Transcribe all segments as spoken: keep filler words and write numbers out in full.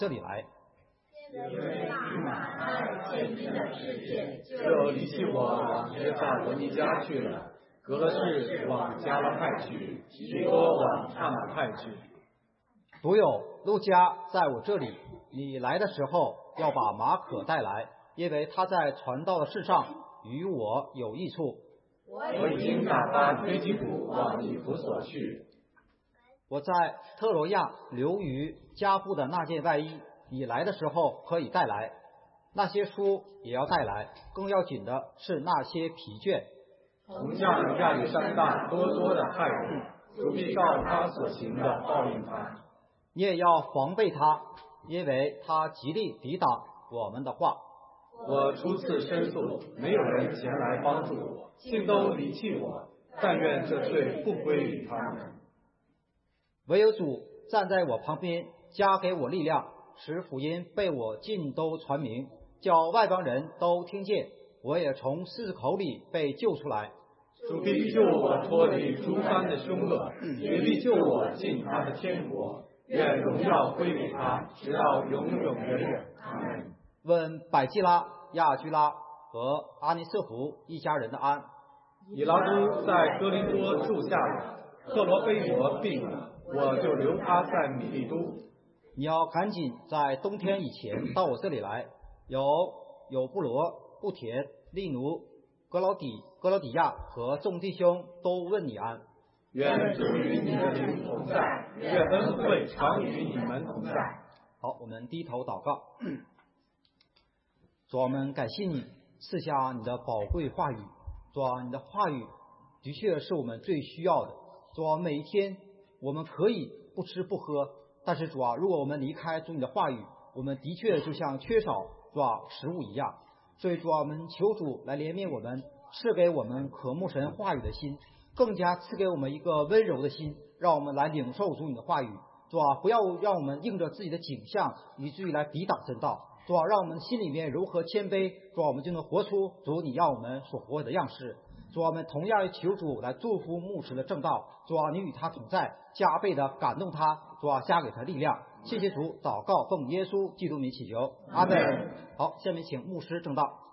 这里来。 因为以马太现今的世界，就离弃我往约撒罗尼迦去了，格士往加拉太去，提多往差马太去。 独有路加在我这里，你来的时候要把马可带来，因为他在传道的事上与我有益处。 我已经打发推基古往以弗所去。 我在特罗亚留于加布的那件外衣，你来的时候可以带来。那些书也要带来，更要紧的是那些皮卷。 同向亚历山大多多的害苦，主必照他所行的报应他。 你也要防备他，因为他极力抵挡我们的话。 我初次申诉，没有人前来帮助我，竟都离弃我，但愿这罪不归于他们。 唯有主站在我旁边，加给我力量，使福音被我尽都传明，叫外邦人都听见，我也从狮子口里被救出来。 主必救我脱离诸般的凶恶，也必救我进他的天国。愿荣耀归给他，直到永永远远。阿们。 问百基拉、亚居拉和阿尼瑟弗一家人的安。 以拉都在哥林多住下了，特罗菲罗病了，我就留他在米利都。 你要赶紧在冬天以前到我这里来。有有布罗、布田、利奴、格劳底、格劳底亚和众弟兄都问你安。 愿主与你的灵同在，愿恩惠常与你们同在。 好，我们低头祷告。主啊，我们感谢你赐下你的宝贵话语。主啊，你的话语的确是我们最需要的。主啊，每一天我们可以不吃不喝，但是主啊，如果我们离开主你的话语，我们的确就像缺少主啊食物一样。所以主啊，我们求主来怜悯我们，赐给我们渴慕神话语的心，更加赐给我们一个温柔的心，让我们来领受主你的话语。主啊，不要让我们应着自己的景象以至于来抵挡真道。主啊，让我们心里面如何谦卑，主啊，我们就能活出主你要我们所活的样式。主啊，我们同样求主来祝福牧师的正道。主啊，你与他同在，加倍的感动他。主啊，加给他力量。谢谢主，祷告奉耶稣基督名祈求，阿门。好，下面请牧师正道。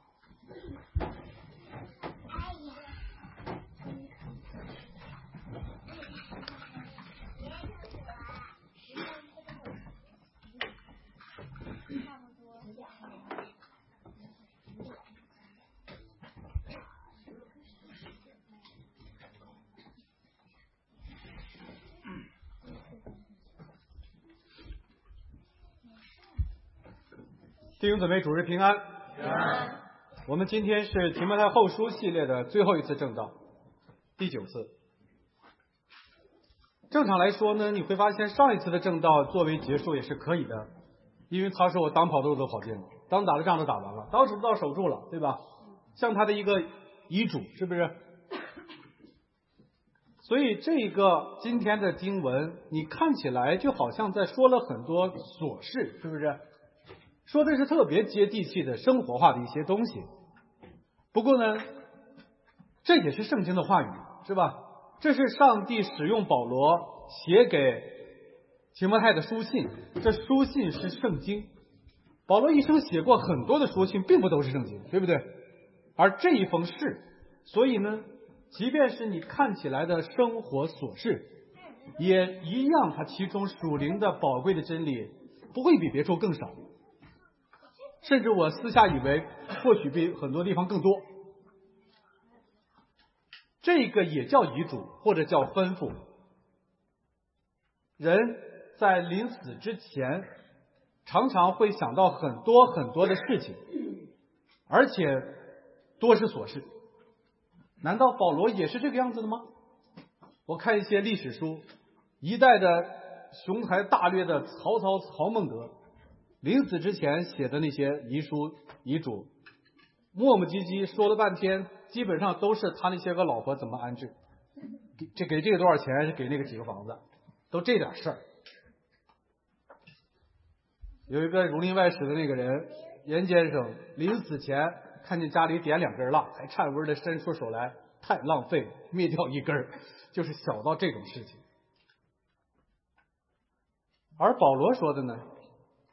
弟兄姊妹，主日平安。平安。我们今天是提摩太后书系列的最后一次正道，第九次。正常来说呢，你会发现上一次的正道作为结束也是可以的，因为他说我当跑都走跑尽了，当打的仗都打完了，当守不到守住了，对吧？像他的一个遗嘱，是不是？所以这个今天的经文，你看起来就好像在说了很多琐事，是不是？说的是特别接地气的生活化的一些东西。不过呢，这也是圣经的话语，是吧？这是上帝使用保罗写给提摩太的书信，这书信是圣经。保罗一生写过很多的书信，并不都是圣经，对不对？而这一封是，所以呢，即便是你看起来的生活琐事，也一样，它其中属灵的宝贵的真理不会比别处更少。甚至我私下以为或许比很多地方更多。这个也叫遗嘱，或者叫吩咐。人在临死之前常常会想到很多很多的事情，而且多是琐事。难道保罗也是这个样子的吗？我看一些历史书，一代的雄才大略的曹操曹孟德临死之前写的那些遗书遗嘱，磨磨唧唧说了半天，基本上都是他那些个老婆怎么安置，给这给这个多少钱，是给那个几个房子，都这点事儿。有一个儒林外史的那个人严先生，临死前看见家里点两根蜡，还颤巍的伸出手来，太浪费，灭掉一根，就是小到这种事情。而保罗说的呢，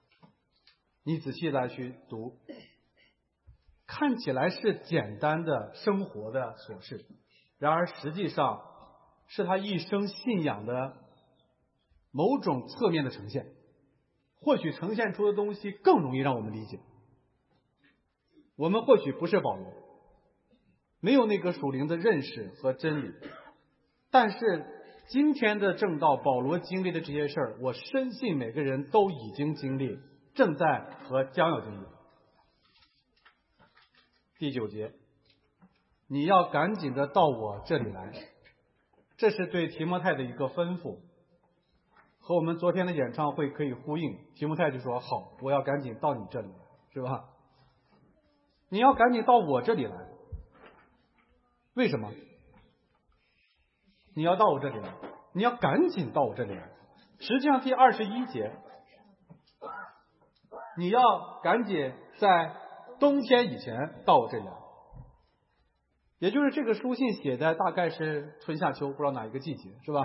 你仔细来去读，看起来是简单的生活的琐事，然而实际上是他一生信仰的某种侧面的呈现，或许呈现出的东西更容易让我们理解。我们或许不是保罗，没有那个属灵的认识和真理，但是今天的正道，保罗经历的这些事儿，我深信每个人都已经经历，正在和将要经历。第九节，你要赶紧的到我这里来，这是对提摩太的一个吩咐，和我们昨天的演唱会可以呼应。提摩太就说好，我要赶紧到你这里来，是吧？你要赶紧到我这里来，为什么？你要到我这里来，你要赶紧到我这里来。实际上第二十一节，你要赶紧在冬天以前到我这里来，也就是这个书信写的大概是春夏秋，不知道哪一个季节，是吧？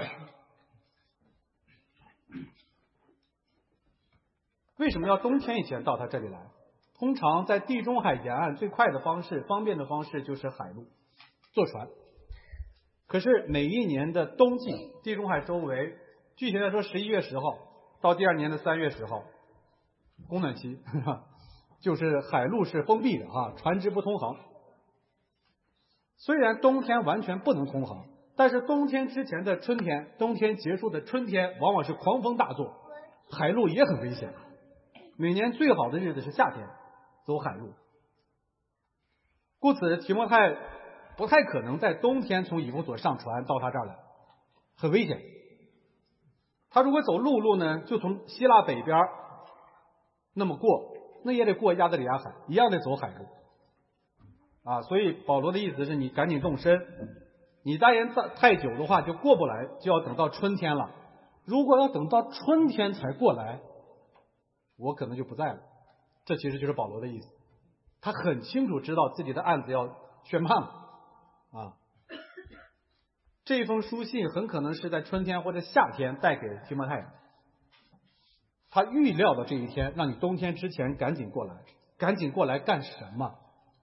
为什么要冬天以前到他这里来？通常在地中海沿岸最快的方式、方便的方式就是海路，坐船。可是每一年的冬季，地中海周围，具体来说十一月十号到第二年的三月十号，供暖期，呵呵，就是海路是封闭的啊，船只不通航。虽然冬天完全不能通航，但是冬天之前的春天，冬天结束的春天，往往是狂风大作，海路也很危险。每年最好的日子是夏天，走海路。故此提摩太不太可能在冬天从以弗所上船到他这儿来，很危险。他如果走陆路呢，就从希腊北边那么过，那也得过亚得里亚海，一样得走海路啊。所以保罗的意思是你赶紧动身，你待延太久的话就过不来，就要等到春天了。如果要等到春天才过来，我可能就不在了。这其实就是保罗的意思，他很清楚知道自己的案子要宣判了啊。这一封书信很可能是在春天或者夏天带给提摩太的，他预料的这一天，让你冬天之前赶紧过来。赶紧过来干什么？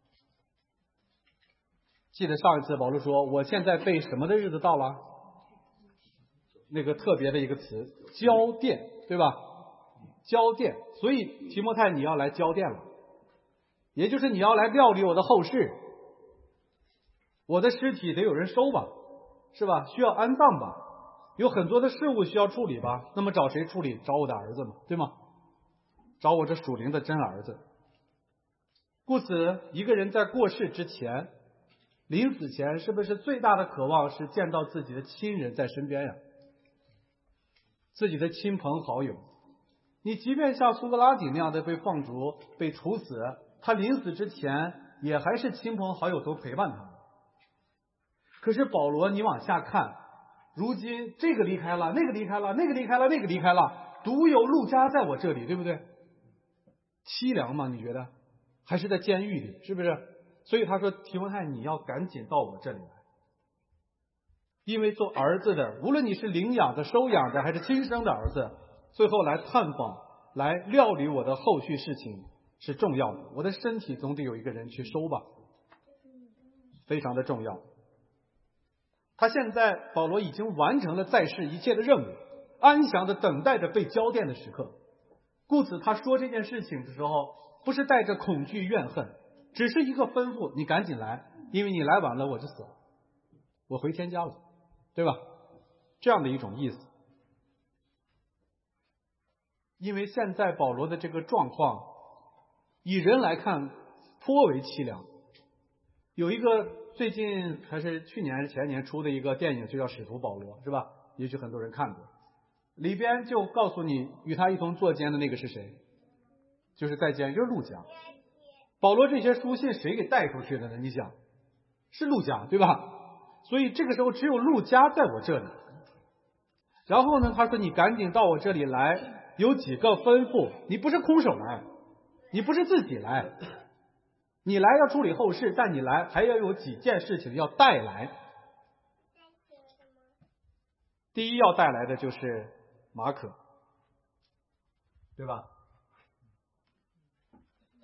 记得上一次保罗说，我现在被什么的日子到了？那个特别的一个词，交奠，对吧？交奠。所以提摩太你要来交奠了，也就是你要来料理我的后事。我的尸体得有人收吧，是吧？需要安葬吧，有很多的事物需要处理吧。那么找谁处理？找我的儿子嘛，对吗？找我这属灵的真儿子。故此一个人在过世之前，临死前，是不是最大的渴望是见到自己的亲人在身边呀？自己的亲朋好友。你即便像苏格拉底那样的被放逐、被处死，他临死之前也还是亲朋好友都陪伴他。可是保罗你往下看，如今这个离开了，那个离开了，那个离开了，那个离开了，独有路加在我这里，对不对？凄凉吗？你觉得？还是在监狱里，是不是？所以他说提摩太你要赶紧到我这里来，因为做儿子的，无论你是领养的、收养的还是亲生的儿子，最后来探访、来料理我的后续事情是重要的。我的身体总得有一个人去收吧，非常的重要。他现在保罗已经完成了在世一切的任务，安详的等待着被交奠的时刻。故此他说这件事情的时候，不是带着恐惧怨恨，只是一个吩咐，你赶紧来，因为你来晚了我就死了，我回天家了，对吧？这样的一种意思。因为现在保罗的这个状况，以人来看颇为凄凉。有一个最近还是去年还是前年出的一个电影，就叫《使徒保罗》，是吧？也许很多人看过。里边就告诉你，与他一同坐监的那个是谁？就是在监，就是路加。保罗这些书信谁给带出去的呢？你想，是路加，对吧？所以这个时候只有路加在我这里。然后呢，他说你赶紧到我这里来，有几个吩咐，你不是空手来，你不是自己来，你来要处理后事，但你来还要有几件事情要带来。第一要带来的就是马可，对吧？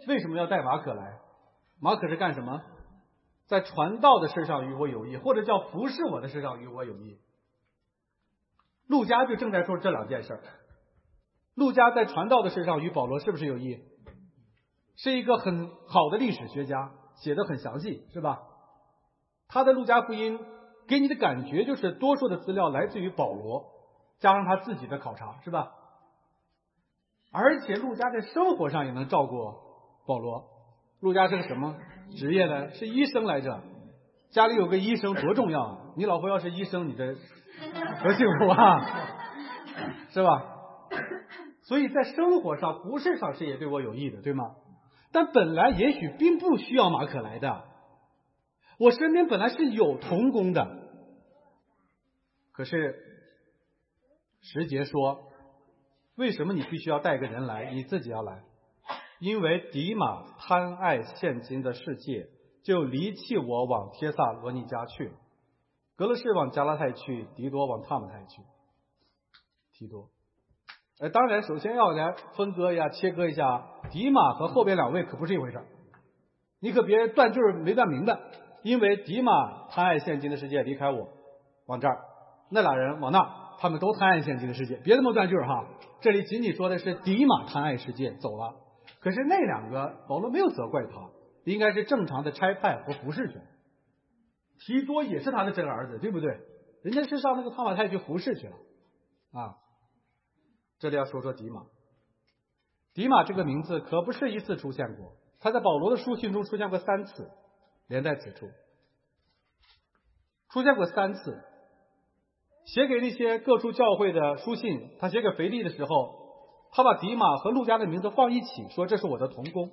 为什么要带马可来？马可是干什么？在传道的事上与我有益，或者叫服侍我的事上与我有益。路加就正在说这两件事。路加在传道的事上与保罗是不是有益？是一个很好的历史学家，写得很详细，是吧？他的路加福音给你的感觉就是多数的资料来自于保罗，加上他自己的考察，是吧？而且路加在生活上也能照顾保罗。路加是个什么职业呢？是医生来着。家里有个医生多重要啊！你老婆要是医生，你这多幸福啊，是吧？所以在生活上、服事上是也对我有益的，对吗？但本来也许并不需要马可来的，我身边本来是有同工的。可是十节说，为什么你必须要带个人来，你自己要来？因为迪马贪爱现今的世界，就离弃我，往帖撒罗尼迦去了。格勒士往加拉太去，狄多往他们太去。提多，呃，当然，首先要来分割呀、切割一下，迪马和后边两位可不是一回事。你可别断句没断明白，因为迪马贪爱现今的世界，离开我，往这儿；那俩人往那，他们都贪爱现今的世界。别这么断句哈，这里仅仅说的是迪马贪爱世界走了。可是那两个保罗没有责怪他，应该是正常的差派和服侍权。提多也是他的真儿子，对不对？人家是上那个他马太去服侍去了啊。这里要说说迪马。迪马这个名字可不是一次出现过，他在保罗的书信中出现过三次，连在此处出现过三次。写给那些各处教会的书信，他写给腓利的时候，他把迪马和路加的名字放一起，说这是我的同工。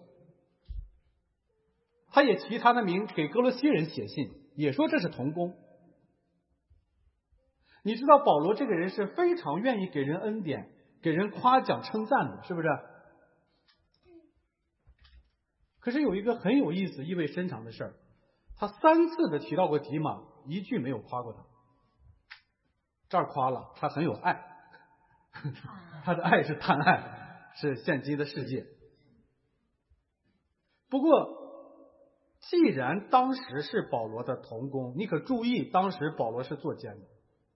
他也提他的名给哥罗西人写信，也说这是同工。你知道保罗这个人是非常愿意给人恩典、给人夸奖称赞的，是不是？可是有一个很有意思、意味深长的事儿，他三次的提到过迪马，一句没有夸过他。这儿夸了，他很有爱，他的爱是贪爱，是现今的世界。不过既然当时是保罗的同工，你可注意，当时保罗是做监的，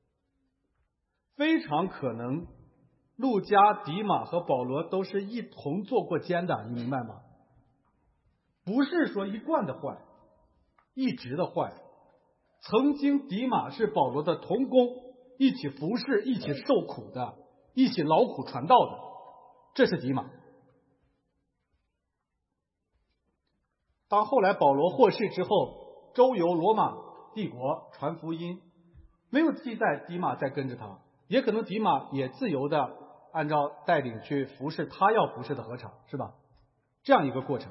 非常可能路加、迪马和保罗都是一同做过监的，你明白吗？不是说一贯的坏，一直的坏。曾经迪马是保罗的同工，一起服侍，一起受苦的，一起劳苦传道的，这是迪马。当后来保罗获释之后，周游罗马帝国传福音，没有记载迪马再跟着他，也可能迪马也自由的按照带领去服侍他要服侍的禾场，是吧？这样一个过程。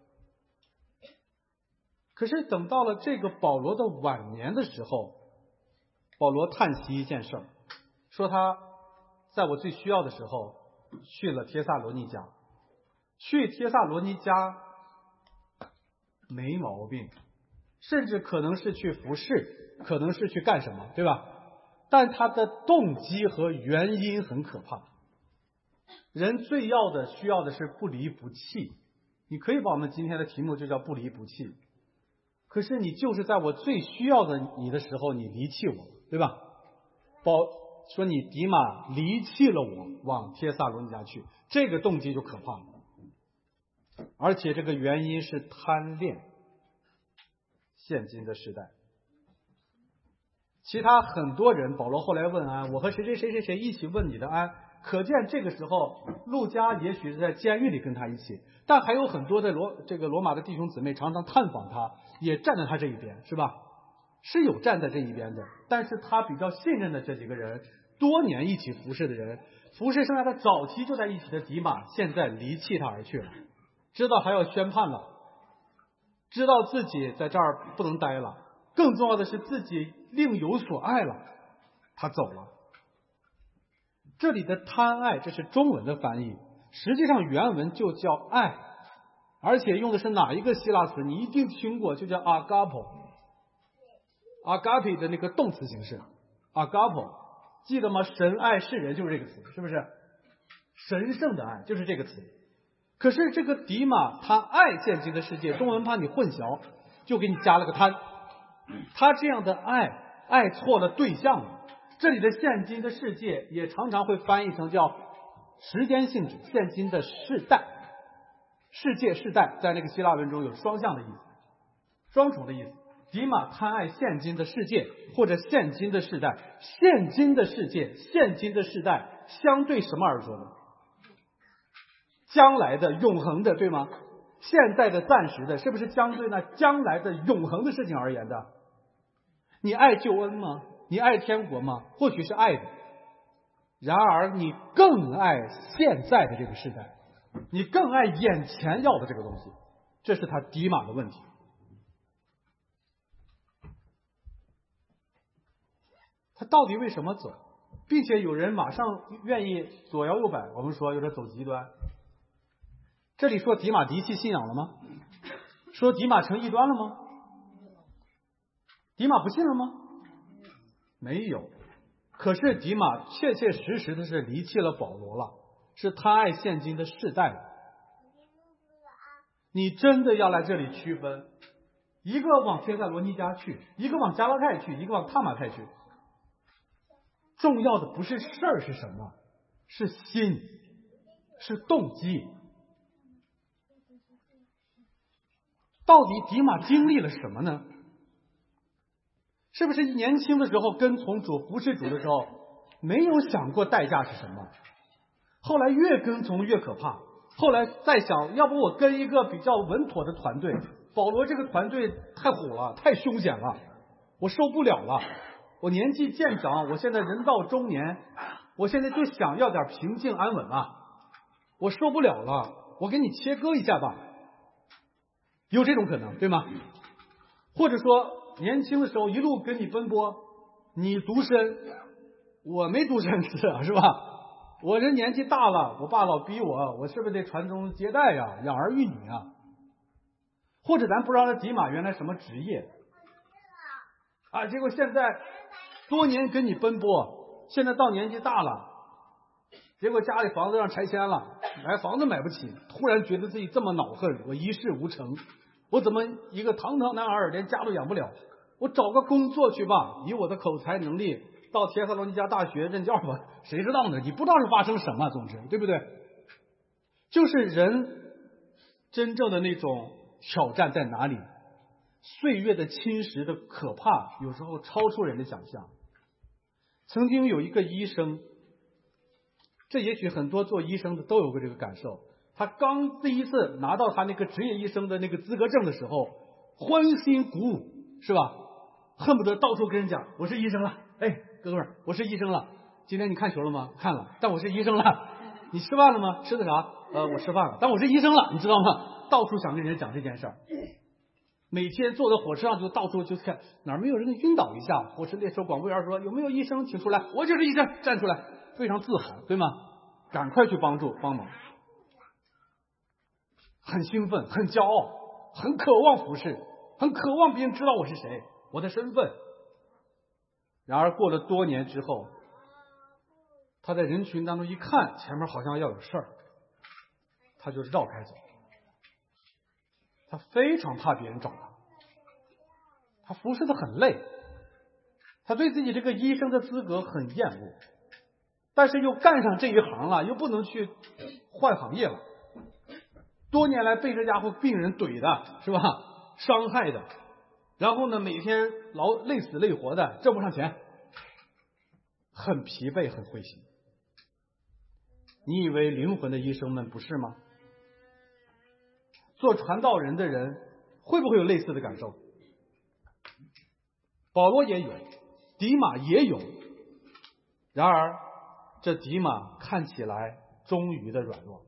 可是等到了这个保罗的晚年的时候，保罗叹息一件事，说他在我最需要的时候去了帖撒罗尼迦。去帖撒罗尼迦没毛病，甚至可能是去服侍，可能是去干什么，对吧？但他的动机和原因很可怕。人最要的需要的是不离不弃，你可以把我们今天的题目就叫不离不弃。可是你就是在我最需要的你的时候，你离弃我，对吧？保说你迪马离弃了我，往帖撒罗尼迦去，这个动机就可怕了。而且这个原因是贪恋现今的时代。其他很多人，保罗后来问安，我和谁谁谁谁谁一起问你的安，可见这个时候路加也许是在监狱里跟他一起，但还有很多的罗这个罗马的弟兄姊妹常常探访他，也站在他这一边，是吧？是有站在这一边的，但是他比较信任的这几个人，多年一起服侍的人，服侍生涯的早期就在一起的迪马，现在离弃他而去了，知道还要宣判了，知道自己在这儿不能待了，更重要的是自己另有所爱了，他走了。这里的贪爱，这是中文的翻译，实际上原文就叫爱，而且用的是哪一个希腊词？你一定听过，就叫 agapo。agape 的那个动词形式 agapo， 记得吗？神爱世人就是这个词，是不是？神圣的爱就是这个词。 可是这个迪马他爱现今的世界，中文怕你混淆，就给你加了个贪。他这样的爱，爱错了对象了。这里的现今的世界也常常会翻译成叫时间性质，现今的世代。世界世代在那个希腊文中有双向的意思，双重的意思。迪马贪爱现今的世界，或者现今的世代。现今的世界，现今的世代相对什么而说呢？将来的永恒的，对吗？现在的暂时的，是不是相对那将来的永恒的事情而言的？你爱救恩吗？你爱天国吗？或许是爱的，然而你更爱现在的这个时代，你更爱眼前要的这个东西，这是他迪马的问题。他到底为什么走？并且有人马上愿意左摇右摆，我们说有点走极端。这里说迪马离弃信仰了吗？说迪马成异端了吗？迪马不信了吗？没有。可是迪马确确实实的是离弃了保罗了，是他爱现今的世代了。你真的要来这里区分，一个往帖撒罗尼迦去，一个往加拉太去，一个往塔马太去。重要的不是事儿是什么，是心，是动机。到底迪马经历了什么呢？是不是年轻的时候跟从主服侍主的时候没有想过代价是什么？后来越跟从越可怕，后来再想，要不我跟一个比较稳妥的团队，保罗这个团队太虎了，太凶险了，我受不了了。我年纪渐长，我现在人到中年，我现在就想要点平静安稳啊，我受不了了，我给你切割一下吧。有这种可能，对吗？或者说年轻的时候一路跟你奔波，你独身，我没独身是是吧？我这年纪大了，我爸老逼我，我是不是得传宗接代呀，养儿育女啊？或者咱不知道他迪马原来什么职业啊，结果现在多年跟你奔波，现在到年纪大了，结果家里房子让拆迁了，买房子买不起，突然觉得自己这么恼恨，我一事无成，我怎么一个堂堂男儿连家都养不了？我找个工作去吧，以我的口才能力到帖撒罗尼迦大学任教吧，谁知道呢？你不知道是发生什么，总之对不对？就是人真正的那种挑战在哪里？岁月的侵蚀的可怕，有时候超出人的想象。曾经有一个医生，这也许很多做医生的都有过这个感受，他刚第一次拿到他那个职业医生的那个资格证的时候，欢欣鼓舞，是吧？恨不得到处跟人讲，我是医生了，哎，哥们儿，我是医生了。今天你看球了吗？看了，但我是医生了。你吃饭了吗？吃的啥？呃，我吃饭了，但我是医生了，你知道吗？到处想跟人家讲这件事儿。每天坐在火车上就到处就看哪儿没有人晕倒一下，火车列车广播员说有没有医生请出来，我就是医生，站出来，非常自豪，对吗？赶快去帮助帮忙，很兴奋，很骄傲，很渴望服侍，很渴望别人知道我是谁，我的身份。然而过了多年之后，他在人群当中一看前面好像要有事儿，他就绕开走。他非常怕别人找他，他服侍的很累，他对自己这个医生的资格很厌恶，但是又干上这一行了，又不能去换行业了。多年来被这家伙病人怼的是吧，伤害的，然后呢每天劳累死累活的，挣不上钱，很疲惫，很灰心。你以为灵魂的医生们不是吗？做传道人的人会不会有类似的感受？保罗也有，迪马也有。然而这迪马看起来终于的软弱。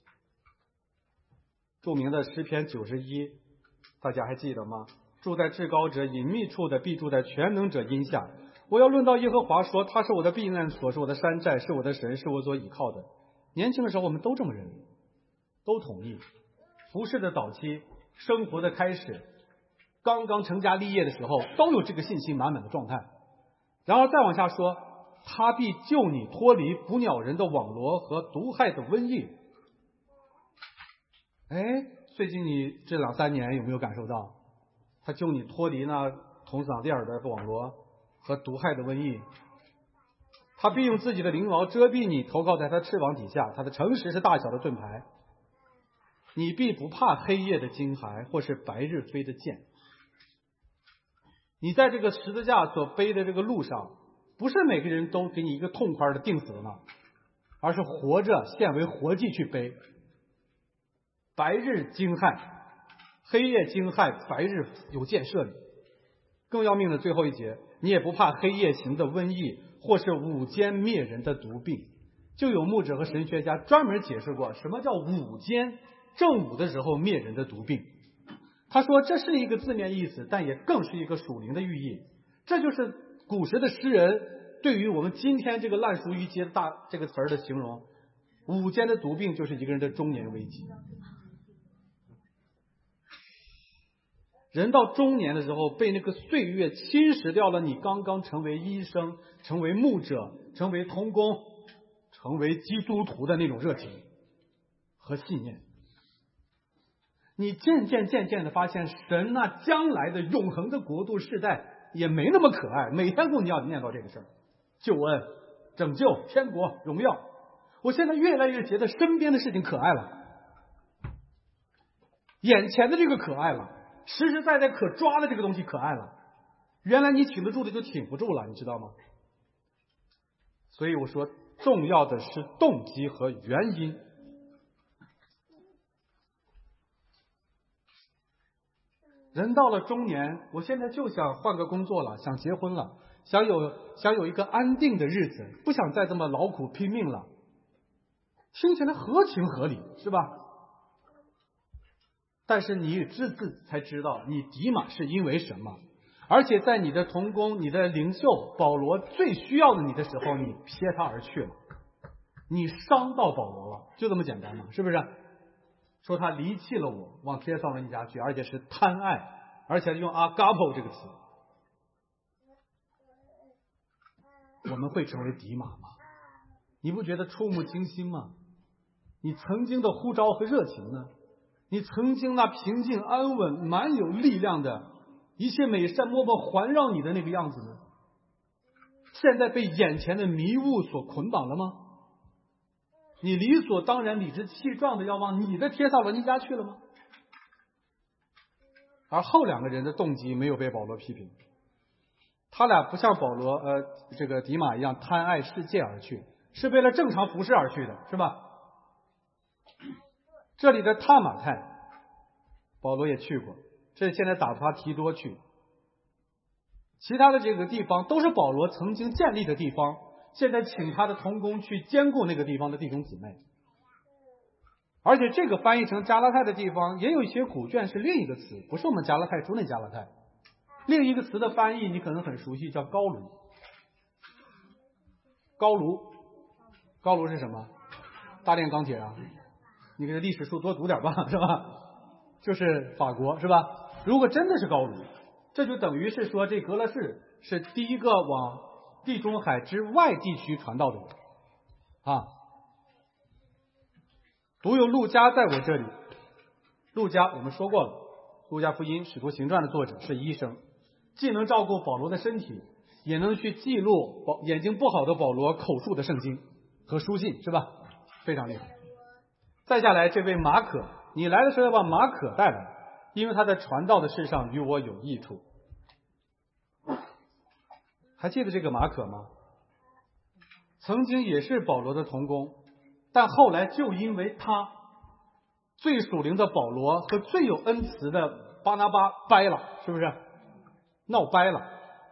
著名的诗篇九十一，大家还记得吗？住在至高者隐秘处的必住在全能者荫下。我要论到耶和华说，他是我的避难所，是我的山寨，是我的神，是我所倚靠的。年轻的时候我们都这么认为，都同意。服侍的早期，生活的开始，刚刚成家立业的时候，都有这个信心满满的状态。然而再往下说，他必救你脱离捕鸟人的网罗和毒害的瘟疫。 哎，最近你这两三年有没有感受到，他救你脱离那同嗓电耳的网罗和毒害的瘟疫？他必用自己的翎毛遮蔽你，投靠在他翅膀底下，他的诚实是大小的盾牌。你必不怕黑夜的惊骇，或是白日飞的箭。你在这个十字架所背的这个路上，不是每个人都给你一个痛快的定死了呢，而是活着献为活祭去背。白日惊骇，黑夜惊骇，白日有箭射你。更要命的最后一节，你也不怕黑夜行的瘟疫，或是午间灭人的毒病。就有牧者和神学家专门解释过什么叫午间，正午的时候灭人的毒病。他说这是一个字面意思，但也更是一个属灵的寓意。这就是古时的诗人对于我们今天这个烂熟于皆大这个词儿的形容。午间的毒病就是一个人的中年危机。人到中年的时候，被那个岁月侵蚀掉了你刚刚成为医生、成为牧者、成为同工、成为基督徒的那种热情和信念。你渐渐渐渐的发现，神那将来的永恒的国度世代也没那么可爱，每天跟你要念叨这个事儿，救恩、拯救、天国、荣耀。我现在越来越觉得身边的事情可爱了，眼前的这个可爱了，实实在在可抓的这个东西可爱了。原来你挺得住的就挺不住了，你知道吗？所以我说，重要的是动机和原因。人到了中年，我现在就想换个工作了，想结婚了，想有想有一个安定的日子，不想再这么劳苦拼命了。听起来合情合理，是吧？但是你自自才知道，你迪马是因为什么？而且在你的同工、你的领袖保罗最需要的你的时候，你撇他而去了，你伤到保罗了，就这么简单嘛，是不是？说他离弃了我，往帖撒罗尼迦去，而且是贪爱，而且用阿嘎波这个词。我们会成为迪马吗？你不觉得触目惊心吗？你曾经的呼召和热情呢？你曾经那平静安稳、满有力量的一切美善默默环绕你的那个样子呢？现在被眼前的迷雾所捆绑了吗？你理所当然、理直气壮的要往你的帖撒罗尼迦去了吗？而后两个人的动机没有被保罗批评，他俩不像保罗呃这个迪马一样贪爱世界而去，是为了正常服侍而去的，是吧？这里的他马太，保罗也去过，这现在打发提多去。其他的这个地方都是保罗曾经建立的地方，现在请他的同工去兼顾那个地方的弟兄姊妹。而且这个翻译成加拉太的地方，也有一些古卷是另一个词，不是我们加拉太书那加拉太。另一个词的翻译你可能很熟悉，叫高卢。高卢，高卢是什么？大炼钢铁啊！你给这历史书多读点吧，是吧？就是法国，是吧？如果真的是高卢，这就等于是说这格勒士是第一个往地中海之外地区传道的人啊。独有路加在我这里。路加我们说过了，路加福音使徒行传的作者是医生，既能照顾保罗的身体，也能去记录保眼睛不好的保罗口述的圣经和书信，是吧？非常厉害。再下来这位马可，你来的时候要把马可带来，因为他在传道的事上与我有益处。还记得这个马可吗？曾经也是保罗的同工，但后来就因为他最属灵的保罗和最有恩慈的巴拿巴掰了，是不是闹掰了？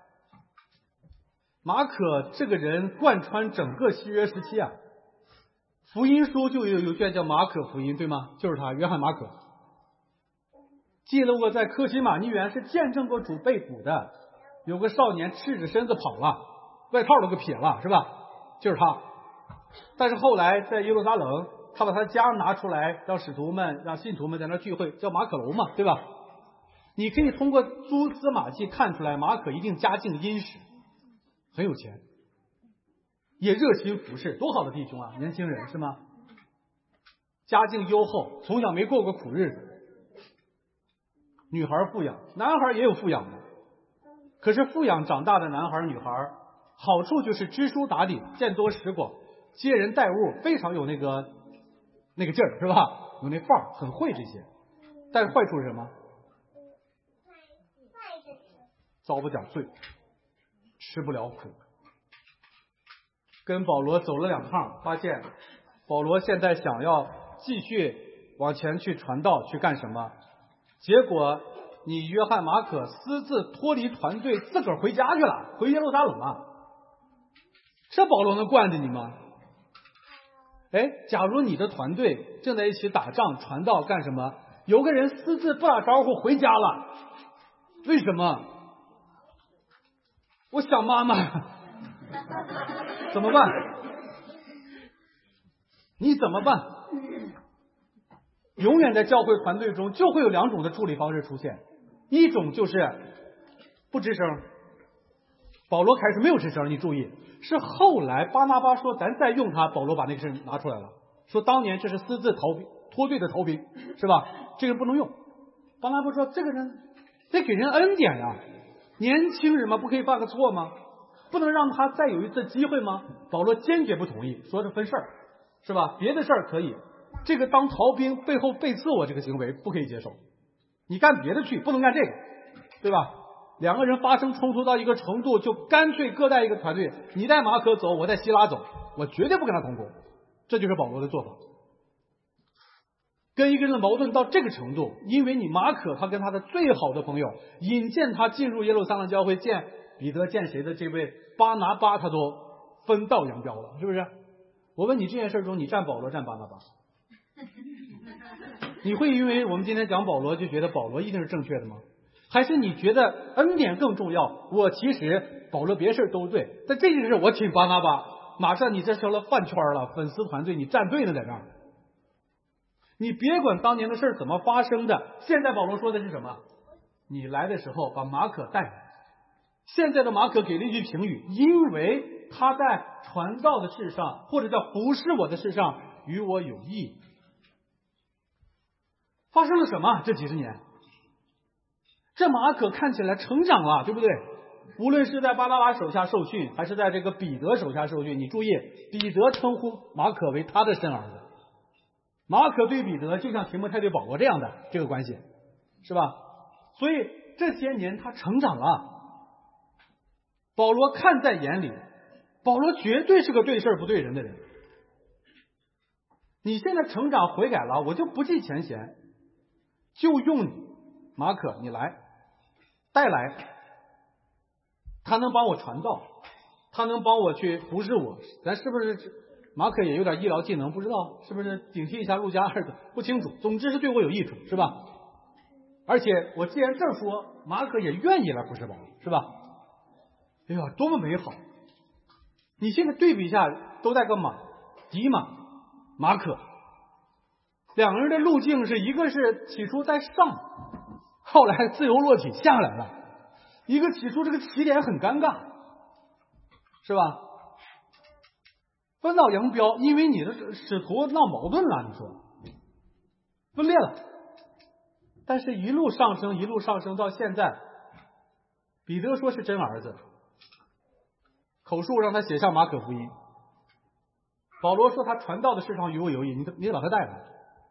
马可这个人贯穿整个新约时期啊，福音书就有有卷叫马可福音，对吗？就是他，约翰马可，记录过在科西玛尼园是见证过主被捕的，有个少年赤着身子跑了，外套都给撇了，是吧？就是他。但是后来在耶路撒冷，他把他家拿出来，让使徒们、让信徒们在那聚会，叫马可楼嘛，对吧？你可以通过蛛丝马迹看出来，马可一定家境殷实，很有钱，也热心服侍，多好的弟兄啊，年轻人是吗？ 家境优厚，从小没过过苦日子。女孩富养，男孩也有富养的，可是富养长大的男孩女孩，好处就是知书达理，见多识广，接人待物非常有那个那个劲儿，是吧？有那范儿，很会这些。但是坏处是什么？遭不点罪，吃不了苦。跟保罗走了两趟，发现保罗现在想要继续往前去传道，去干什么？结果你约翰马可私自脱离团队，自个儿回家去了，回耶路撒冷了。这保罗能惯着你吗？哎，假如你的团队正在一起打仗、传道干什么，有个人私自不打招呼回家了，为什么？我想妈妈，怎么办？你怎么办？永远在教会团队中就会有两种的处理方式出现，一种就是不吱声。保罗开始没有吱声，你注意，是后来巴拿巴说咱再用他，保罗把那个事拿出来了，说当年这是私自逃脱队的逃兵，是吧？这个人不能用。巴拿巴说这个人得给人恩典呀，年轻人嘛，不可以犯个错吗？不能让他再有一次机会吗？保罗坚决不同意，说是分事儿，是吧？别的事儿可以，这个当逃兵背后背刺我这个行为不可以接受，你干别的去，不能干这个，对吧？两个人发生冲突到一个程度，就干脆各带一个团队，你带马可走，我带希拉走，我绝对不跟他同工。这就是保罗的做法。跟一个人的矛盾到这个程度，因为你马可他跟他的最好的朋友引荐他进入耶路撒冷教会，见彼得见谁的这位巴拿巴，他都分道扬镳了，是不是？我问你，这件事中你站保罗站巴拿巴？你会因为我们今天讲保罗就觉得保罗一定是正确的吗？还是你觉得恩典更重要？我其实保罗别事都对，但这件事我挺巴拿巴，马上你这成了饭圈了，粉丝团队你站队呢在这儿。你别管当年的事怎么发生的，现在保罗说的是什么？你来的时候把马可带来。现在的马可给了一句评语，因为他在传道的事上，或者叫服侍我的事上与我有益。发生了什么？这几十年这马可看起来成长了，对不对？无论是在巴拿巴手下受训，还是在这个彼得手下受训，你注意，彼得称呼马可为他的生儿子，马可对彼得就像提摩太对保罗这样的这个关系，是吧？所以这些年他成长了，保罗看在眼里，保罗绝对是个对事不对人的人。你现在成长悔改了，我就不计前嫌，就用你马可，你来带来，他能帮我传道，他能帮我去服侍我，咱是不是马可也有点医疗技能？不知道是不是顶替一下路加儿子？不清楚。总之是对我有益处，是吧？而且我既然这儿说，马可也愿意来服侍保罗，是吧？哎呀，多么美好！你现在对比一下，都带个马，迪马、马可，两个人的路径是一个是起初在上，后来自由落体下来了，一个起初这个起点很尴尬，是吧？分道扬镳，因为你的使徒闹矛盾了，你说分裂了，但是一路上升，一路上升到现在，彼得说是真儿子，口述让他写下马可福音，保罗说他传道的事上与我有益，你你得把他带来，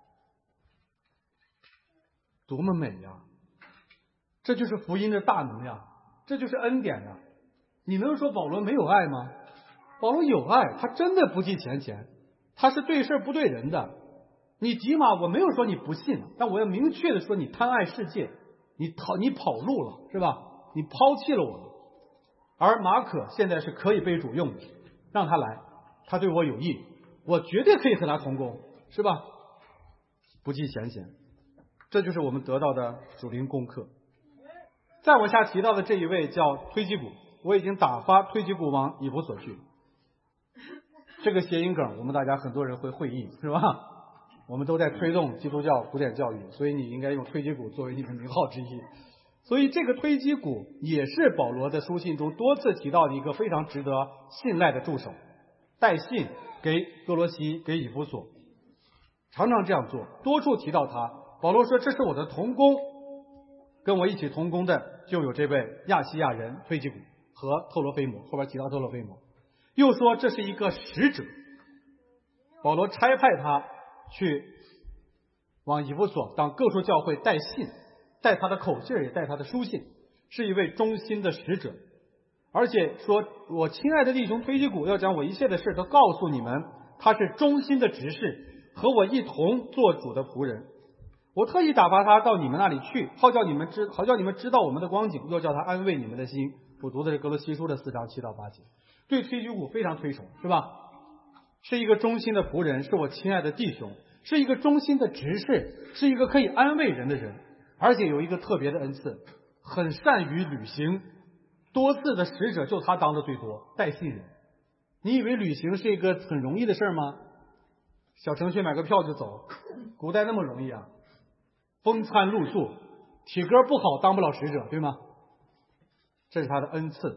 多么美呀！这就是福音的大能呀，这就是恩典呀！你能说保罗没有爱吗？保罗有爱，他真的不计前嫌，他是对事不对人的。你迪马，我没有说你不信，但我要明确的说，你贪爱世界，你逃你跑路了，是吧？你抛弃了我了。而马可现在是可以被主用的，让他来，他对我有益，我绝对可以和他同工，是吧？不计前嫌，这就是我们得到的属灵功课。再往下提到的这一位叫推基古，我已经打发推基古往以弗所去。这个谐音梗我们大家很多人会会意，是吧？我们都在推动基督教古典教育，所以你应该用推基古作为你的名号之一。所以这个推基古也是保罗的书信中多次提到的一个非常值得信赖的助手，带信给哥罗西，给以弗所。 常常这样做，多处提到他。保罗说这是我的同工，跟我一起同工的就有这位亚细亚人推基古和特罗菲摩，后边提到特罗菲摩。又说这是一个使者，保罗差派他去往以弗所当各处教会带信，带他的口信也带他的书信，是一位忠心的使者。而且说我亲爱的弟兄推基古要将我一切的事都告诉你们，他是忠心的执事，和我一同做主的仆人。我特意打发他到你们那里去，好叫你们知好叫你们知道我们的光景，又叫他安慰你们的心。我读的是哥罗西书的四章七到八节，对推基古非常推崇，是吧？是一个忠心的仆人，是我亲爱的弟兄，是一个忠心的执事，是一个可以安慰人的人，而且有一个特别的恩赐，很善于旅行，多次的使者就他当的最多，带信人。你以为旅行是一个很容易的事吗？小程序买个票就走，古代那么容易啊？风餐露宿，体格不好当不了使者，对吗？这是他的恩赐。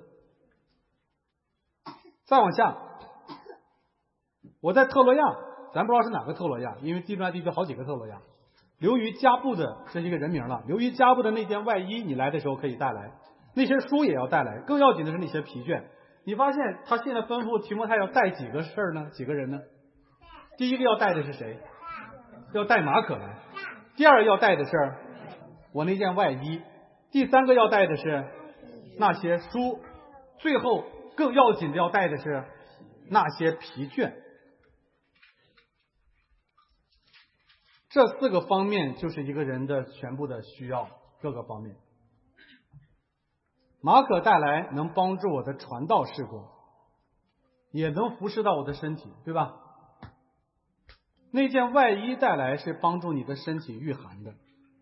再往下，我在特洛亚，咱不知道是哪个特洛亚，因为地中海地区好几个特洛亚。流于加布的，这是一个人名了。流于加布的那件外衣，你来的时候可以带来，那些书也要带来，更要紧的是那些疲倦。你发现他现在吩咐提摩太要带几个事儿呢？几个人呢？第一个要带的是谁？要带马可来。第二个要带的是我那件外衣。第三个要带的是那些书。最后更要紧的要带的是那些疲倦。这四个方面就是一个人的全部的需要，各个方面。马可带来能帮助我的传道事工，也能服侍到我的身体，对吧？那件外衣带来是帮助你的身体御寒的，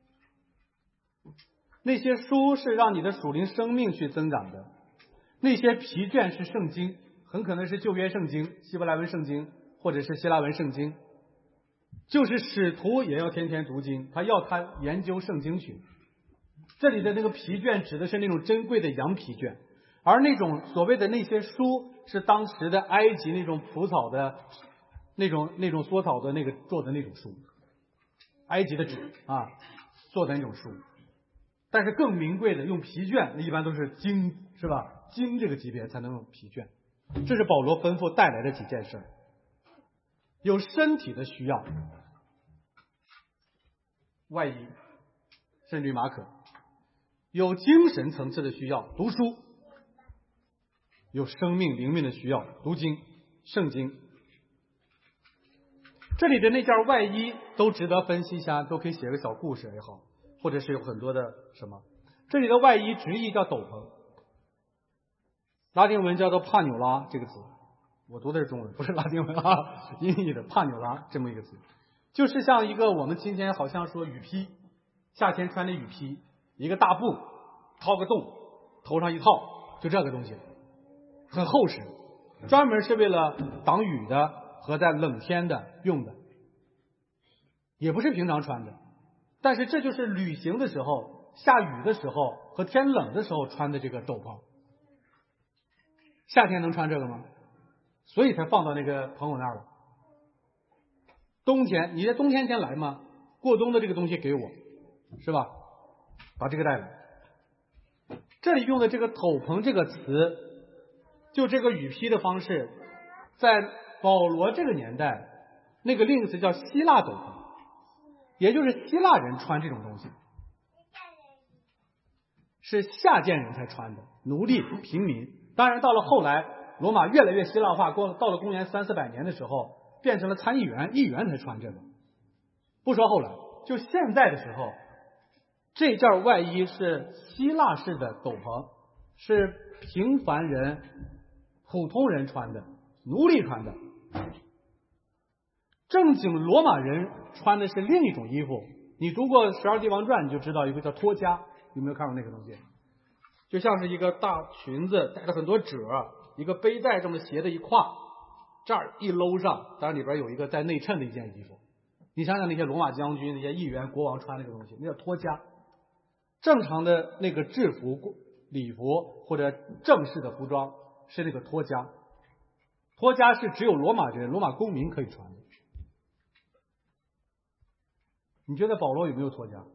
那些书是让你的属灵生命去增长的，那些疲倦是圣经，很可能是旧约圣经、希伯来文圣经或者是希腊文圣经。就是使徒也要天天读经，他要他研究圣经去。这里的那个疲倦指的是那种珍贵的羊疲倦，而那种所谓的那些书是当时的埃及那种蒲草的那种那种缩草的那个做的那种书，埃及的纸啊做的那种书。但是更名贵的用疲倦，一般都是经，是吧？经这个级别才能用疲倦。这是保罗吩咐带来的几件事。有身体的需要，外衣，甚至于马可；有精神层次的需要，读书；有生命灵命的需要，读经、圣经。这里的那件外衣都值得分析一下，都可以写个小故事也好，或者是有很多的什么。这里的外衣直译叫斗篷，拉丁文叫做帕纽拉这个词。我读的是中文，不是拉丁文啊，音译的帕纽拉这么一个词，就是像一个我们今天好像说雨披，夏天穿的雨披，一个大布掏个洞，头上一套，就这个东西，很厚实，专门是为了挡雨的和在冷天的用的，也不是平常穿的，但是这就是旅行的时候、下雨的时候和天冷的时候穿的这个斗篷。夏天能穿这个吗？所以才放到那个朋友那儿了。冬天，你在冬天先来吗？过冬的这个东西给我，是吧？把这个带来。这里用的这个斗篷这个词，就这个雨披的方式，在保罗这个年代，那个另一个词叫希腊斗篷，也就是希腊人穿这种东西，是下贱人才穿的，奴隶、平民。当然，到了后来，罗马越来越希腊化，过到了公元三四百年的时候，变成了参议员，议员才穿这个。不说后来，就现在的时候，这件外衣是希腊式的斗篷，是平凡人、普通人穿的，奴隶穿的。正经罗马人穿的是另一种衣服。你读过《十二帝王传》，你就知道一个叫托加，有没有看过那个东西？就像是一个大裙子，带着很多褶，一个背带这么斜的一挎，这儿一搂上，当然里边有一个带内衬的一件衣服。你想想那些罗马将军、那些议员、国王穿那个东西，那叫托加。正常的那个制服、礼服或者正式的服装是那个托加。托加是只有罗马人、罗马公民可以穿的。 你觉得保罗有没有脱痂？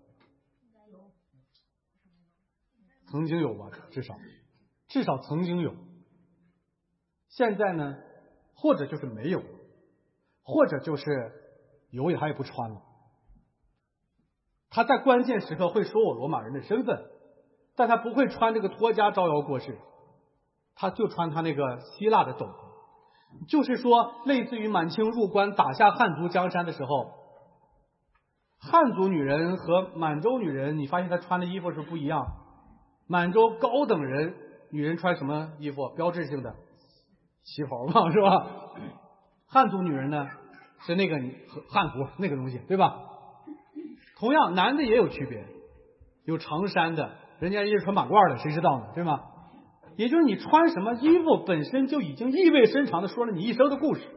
曾经有吧，至少至少曾经有。现在呢，或者就是没有，或者就是有也他也不穿了。他在关键时刻会说我罗马人的身份，但他不会穿这个脱痂招摇过市，他就穿他那个希腊的斗篷。就是说，类似于满清入关打下汉族江山的时候，汉族女人和满洲女人，你发现她穿的衣服是不一样。满洲高等人女人穿什么衣服？标志性的旗袍嘛，是吧？汉族女人呢是那个汉服那个东西，对吧？同样，男的也有区别，有长衫的，人家也是穿马褂的，谁知道呢？对吗？也就是你穿什么衣服本身就已经意味深长的说了你一生的故事。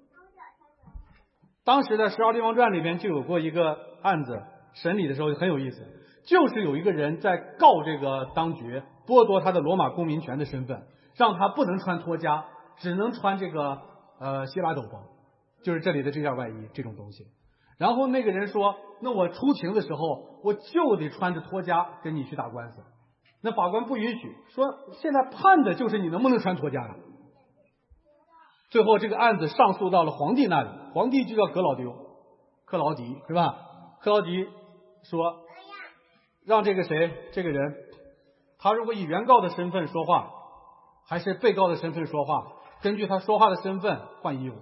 当时的《十二地方传》里边就有过一个案子，审理的时候很有意思，就是有一个人在告这个当局剥夺他的罗马公民权的身份，让他不能穿脱痂，只能穿这个呃希腊斗篷，就是这里的这件外衣这种东西。然后那个人说，那我出庭的时候我就得穿着脱痂跟你去打官司。那法官不允许，说现在判的就是你能不能穿脱痂了。最后这个案子上诉到了皇帝那里，皇帝就叫格老丢克劳迪，是吧？克劳迪说让这个谁这个人，他如果以原告的身份说话还是被告的身份说话，根据他说话的身份换衣服。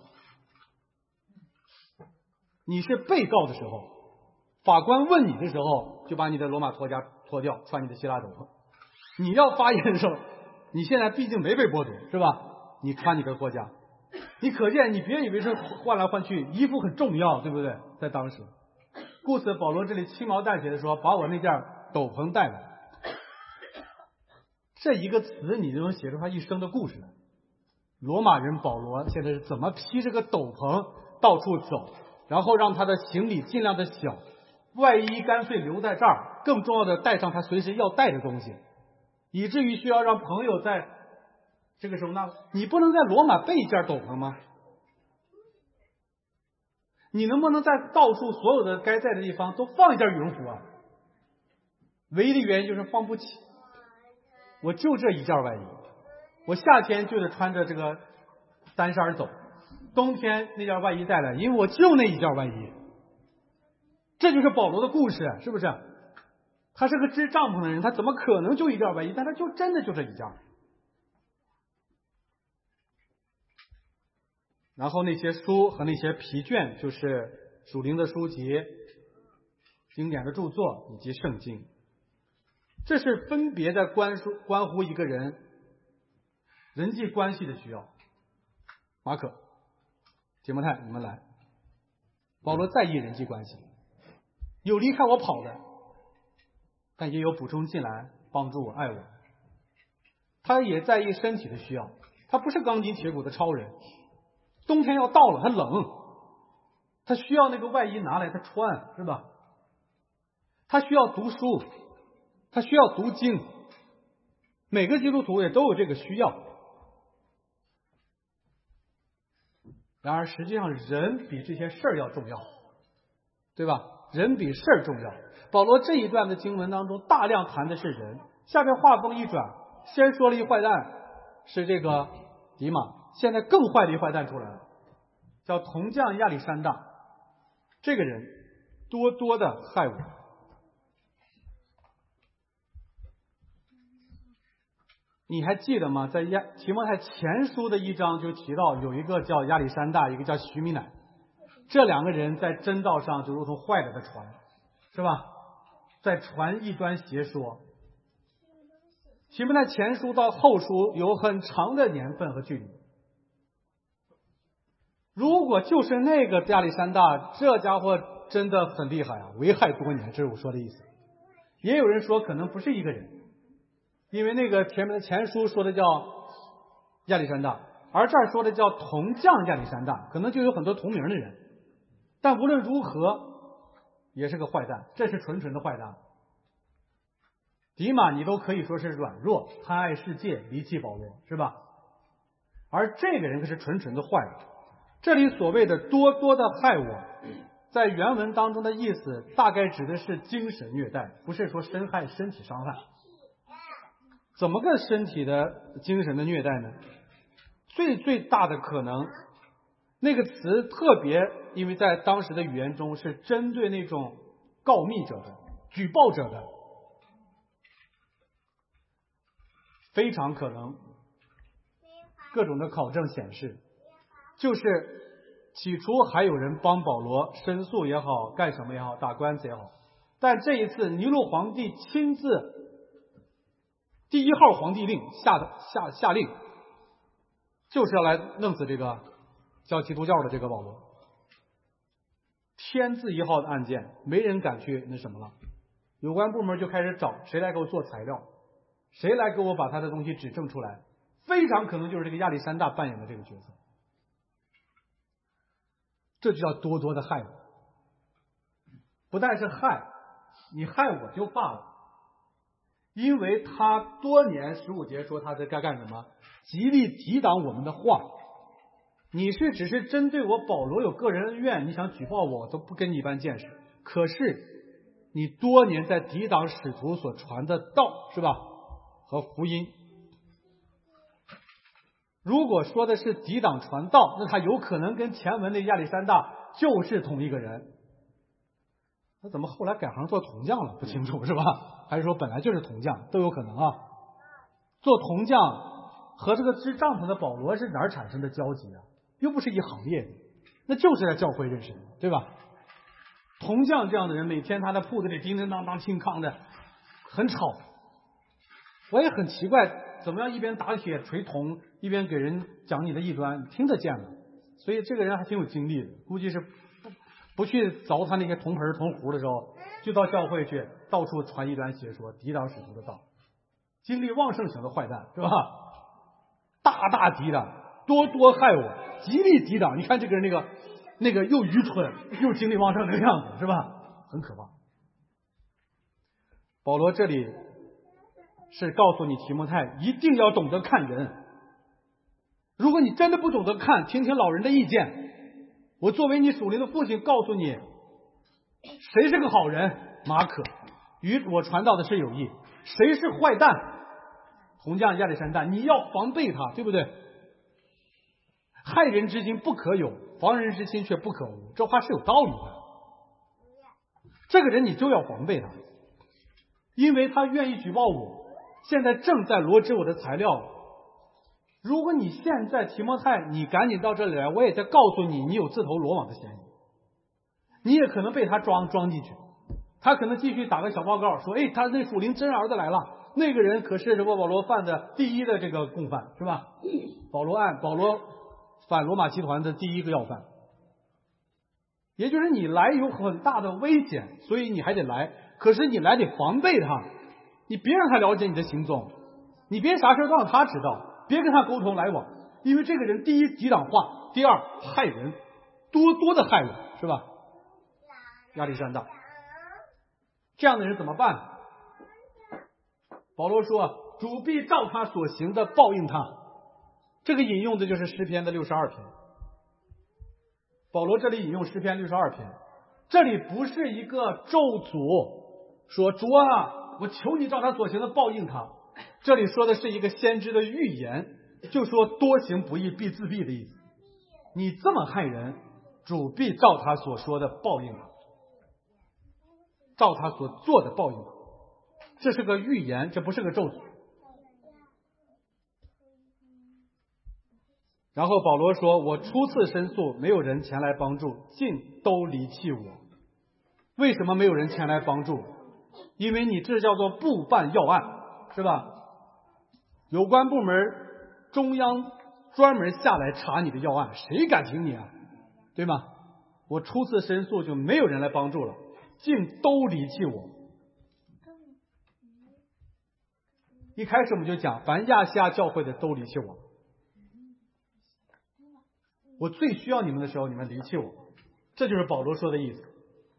你是被告的时候，法官问你的时候就把你的罗马脱痂脱掉，穿你的希腊斗篷。你要发言的时候，你现在毕竟没被剥夺，是吧？你穿你的脱痂，你可见你别以为是换来换去，衣服很重要，对不对？在当时，故此保罗这里轻描淡写的说，把我那件斗篷带来。这一个词你就能写出他一生的故事来。罗马人保罗现在是怎么披着个斗篷到处走，然后让他的行李尽量的小，外衣干脆留在这儿，更重要的带上他随时要带的东西，以至于需要让朋友在这个时候，那你不能在罗马备一件斗篷吗？你能不能在到处所有的该在的地方都放一件羽绒服啊？唯一的原因就是放不起，我就这一件外衣，我夏天就得穿着这个单衫走，冬天那件外衣带来，因为我就那一件外衣。这就是保罗的故事，是不是？他是个支帐篷的人，他怎么可能就一件外衣？但他就真的就这一件。然后那些书和那些皮卷，就是属灵的书籍、经典的著作以及圣经，这是分别在关乎关乎一个人人际关系的需要。马可、提摩太，你们来。保罗在意人际关系，有离开我跑的，但也有补充进来帮助我爱我。他也在意身体的需要，他不是钢筋铁骨的超人。冬天要到了，他冷，他需要那个外衣拿来他穿，是吧？他需要读书，他需要读经，每个基督徒也都有这个需要。然而实际上人比这些事儿要重要，对吧？人比事儿重要。保罗这一段的经文当中大量谈的是人，下面话锋一转，先说了一坏蛋是这个迪马，现在更坏的一坏蛋出来了，叫铜匠亚历山大。这个人多多的害我。你还记得吗？在亚提摩太前书的一章就提到，有一个叫亚历山大，一个叫徐米乃，这两个人在真道上就如同坏了的船，是吧？在传异端邪说。提摩太前书到后书有很长的年份和距离。如果就是那个亚历山大，这家伙真的很厉害啊，危害多年，这是我说的意思。也有人说可能不是一个人，因为那个前书说的叫亚历山大，而这儿说的叫铜匠亚历山大，可能就有很多同名的人。但无论如何也是个坏蛋，这是纯纯的坏蛋。迪马你都可以说是软弱，贪爱世界，离弃保罗，是吧？而这个人可是纯纯的坏人。这里所谓的多多的害我， 在原文当中的意思大概指的是精神虐待，不是说身害身体伤害。怎么个身体的精神的虐待呢？最最大的可能，那个词特别，因为在当时的语言中是针对那种告密者的、举报者的，非常可能。各种的考证显示，就是起初还有人帮保罗申诉也好，干什么也好，打官司也好，但这一次尼禄皇帝亲自第一号皇帝令下下下令，就是要来弄死这个教基督教的这个保罗。天字一号的案件，没人敢去那什么了，有关部门就开始找谁来给我做材料，谁来给我把他的东西指证出来，非常可能就是这个亚历山大扮演的这个角色。这就叫多多的害我，不但是害你，害我就罢了，因为他多年十五节说他在该干什么，极力抵挡我们的话。你是只是针对我保罗有个人恩怨，你想举报我，我都不跟你一般见识。可是你多年在抵挡使徒所传的道，是吧？和福音。如果说的是抵挡传道，那他有可能跟前文的亚历山大就是同一个人。他怎么后来改行做铜匠了？不清楚，是吧？还是说本来就是铜匠，都有可能啊。做铜匠和这个织帐篷的保罗是哪儿产生的交集啊？又不是一行业的，那就是在教会认识的，对吧？铜匠这样的人，每天他在铺子里叮叮当当、轻康的，很吵。我也很奇怪，怎么样一边打铁锤铜，一边给人讲你的异端，听得见了。所以这个人还挺有精力的，估计是不不去凿他那些铜盆铜壶的时候，就到教会去到处传异端邪说，抵挡使徒的道，精力旺盛型的坏蛋，是吧？大大抵挡，多多害我。极力抵挡，你看这个人那个那个又愚蠢又精力旺盛的样子，是吧？很可怕。保罗这里是告诉你提摩太一定要懂得看人。如果你真的不懂得看，听听老人的意见。我作为你属灵的父亲告诉你，谁是个好人？马可，与我传道的是有益。谁是坏蛋？铜匠亚历山大，你要防备他，对不对？害人之心不可有，防人之心却不可无，这话是有道理的。这个人你就要防备他，因为他愿意举报我，现在正在罗织我的材料。如果你现在提摩太，你赶紧到这里来，我也在告诉你，你有自投罗网的嫌疑，你也可能被他装装进去。他可能继续打个小报告说，哎，他那属灵真儿子来了，那个人可是这个保罗犯的第一的这个共犯，是吧？保罗案，保罗反罗马集团的第一个要犯。也就是你来有很大的危险，所以你还得来，可是你来得防备他，你别让他了解你的行踪，你别啥事都让他知道，别跟他沟通来往，因为这个人第一抵挡话，第二害人，多多的害我，是吧？亚历山大这样的人怎么办？保罗说，主必照他所行的报应他。这个引用的就是诗篇的六十二篇。保罗这里引用诗篇六十二篇，这里不是一个咒诅，说主啊，我求你照他所行的报应他。这里说的是一个先知的预言，就说多行不义必自毙的意思。你这么害人，主必照他所说的报应他，照他所做的报应他。这是个预言，这不是个咒诅。然后保罗说，我初次申诉，没有人前来帮助，尽都离弃我。为什么没有人前来帮助？因为你这叫做部办要案，是吧？有关部门中央专门下来查你的要案，谁敢听你啊？对吗？我初次申诉就没有人来帮助了，尽都离弃我。一开始我们就讲，凡亚细亚教会的都离弃我。我最需要你们的时候，你们离弃我，这就是保罗说的意思。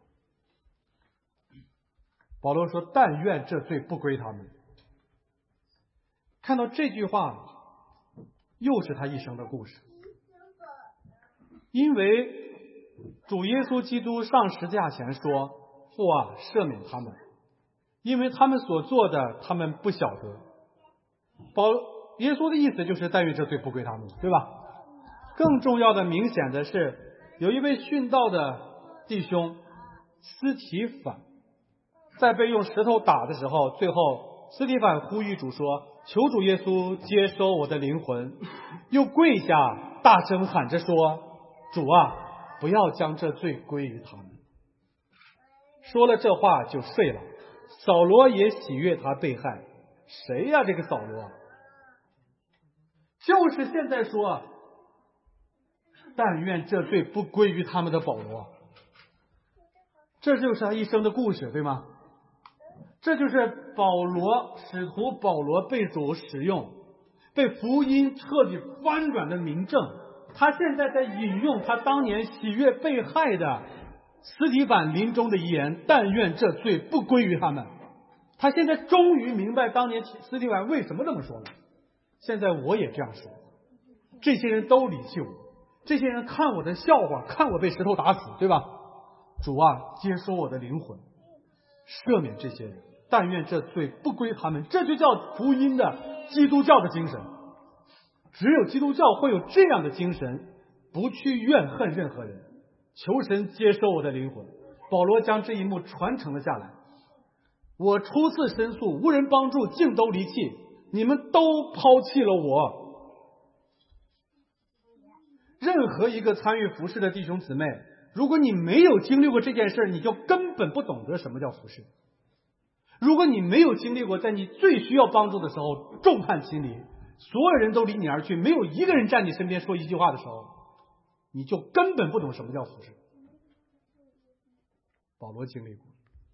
保罗说，但愿这罪不归他们。看到这句话，又是他一生的故事。因为主耶稣基督上十字架前说：父啊，赦免他们，因为他们所做的他们不晓得。保耶稣的意思就是但愿这罪不归他们，对吧？更重要的明显的是，有一位殉道的弟兄司提反，在被用石头打的时候，最后司提反呼吁主说：求主耶稣接收我的灵魂，又跪下大声喊着说：主啊，不要将这罪归于他们。说了这话就睡了。扫罗也喜悦他被害。谁呀、啊、这个扫罗？就是现在说但愿这罪不归于他们的保罗。这就是他一生的故事，对吗？这就是保罗，使徒保罗被主使用，被福音彻底翻转的明证。他现在在引用他当年喜悦被害的司提反临终的遗言，但愿这罪不归于他们。他现在终于明白当年司提反为什么这么说了。现在我也这样说，这些人都离弃我，这些人看我的笑话，看我被石头打死，对吧？主啊，接收我的灵魂，赦免这些人，但愿这罪不归他们。这就叫福音的基督教的精神。只有基督教会有这样的精神，不去怨恨任何人，求神接收我的灵魂。保罗将这一幕传承了下来。我初次申诉，无人帮助，竟都离弃，你们都抛弃了我。任何一个参与服事的弟兄姊妹，如果你没有经历过这件事，你就根本不懂得什么叫服事。如果你没有经历过在你最需要帮助的时候众叛亲离，所有人都离你而去，没有一个人站你身边说一句话的时候，你就根本不懂什么叫服事。保罗经历过，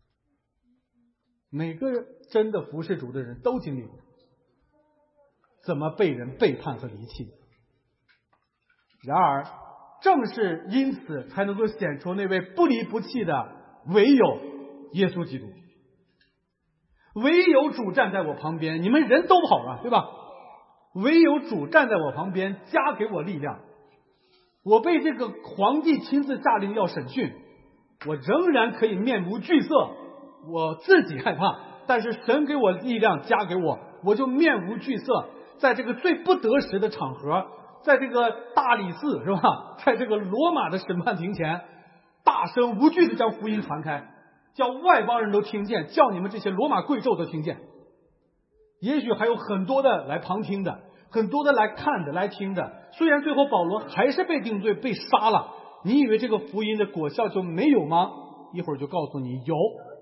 每个真的服事主的人都经历过怎么被人背叛和离弃。然而正是因此才能够显出那位不离不弃的唯有耶稣基督。唯有主站在我旁边，你们人都跑了，对吧？唯有主站在我旁边，加给我力量。我被这个皇帝亲自下令要审讯，我仍然可以面无惧色，我自己害怕，但是神给我力量加给我，我就面无惧色，在这个最不得时的场合，在这个大理寺，是吧？在这个罗马的审判庭前，大声无惧的将福音传开，叫外邦人都听见，叫你们这些罗马贵胄都听见。也许还有很多的来旁听的，很多的来看的，来听的。虽然最后保罗还是被定罪被杀了，你以为这个福音的果效就没有吗？一会儿就告诉你有。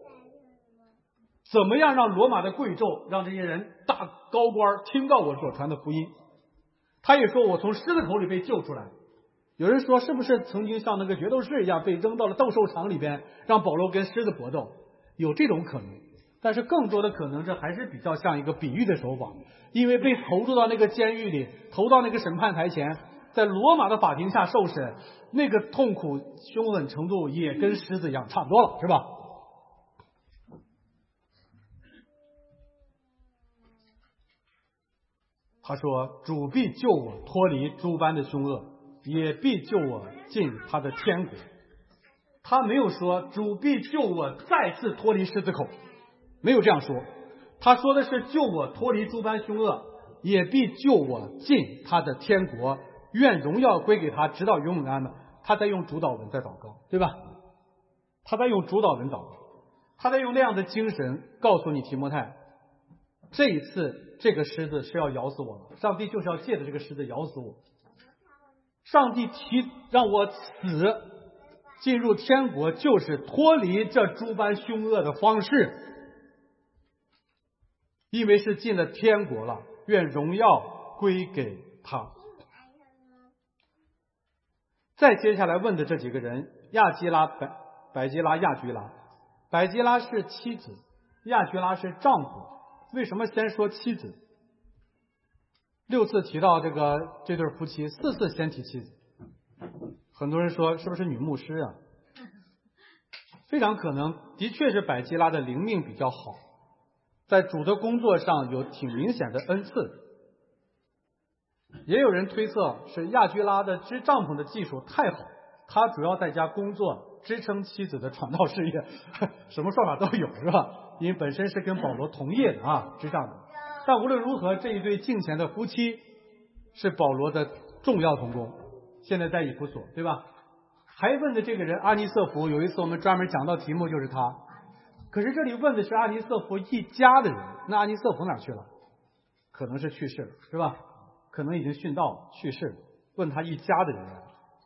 怎么样让罗马的贵胄，让这些人大高官听到我所传的福音？他也说我从狮子口里被救出来。有人说是不是曾经像那个决斗士一样被扔到了斗兽场里边，让保罗跟狮子搏斗？有这种可能，但是更多的可能这还是比较像一个比喻的手法。因为被投入到那个监狱里，投到那个审判台前，在罗马的法庭下受审，那个痛苦凶狠程度也跟狮子一样差不多了，是吧？他说主必救我脱离诸般的凶恶，也必救我进他的天国。他没有说主必救我再次脱离狮子口，没有这样说。他说的是救我脱离诸般凶恶，也必救我进他的天国，愿荣耀归给他直到永永安安。他在用主导文在祷告，对吧？他在用主导文祷告，他在用那样的精神告诉你提摩太，这一次这个狮子是要咬死我了，上帝就是要借着这个狮子咬死我。上帝提让我死进入天国，就是脱离这诸般凶恶的方式，因为是进了天国了，愿荣耀归给他。再接下来问的这几个人，亚基拉、百百基拉、亚居拉。百基拉是妻子，亚居拉是丈夫。为什么先说妻子？六次提到这个这对夫妻，四次先提妻子。很多人说是不是女牧师啊？非常可能，的确是百基拉的灵命比较好，在主的工作上有挺明显的恩赐。也有人推测是亚居拉的织帐篷的技术太好， 他主要在家工作，支撑妻子的传道事业，什么说法都有，是吧？因为本身是跟保罗同业的啊，之上的。但无论如何，这一对敬虔的夫妻是保罗的重要同工，现在在以弗所，对吧？还问的这个人阿尼瑟弗，有一次我们专门讲到题目就是他。可是这里问的是阿尼瑟弗一家的人，那阿尼瑟弗哪去了？可能是去世了，是吧？可能已经殉道去世了。问他一家的人来。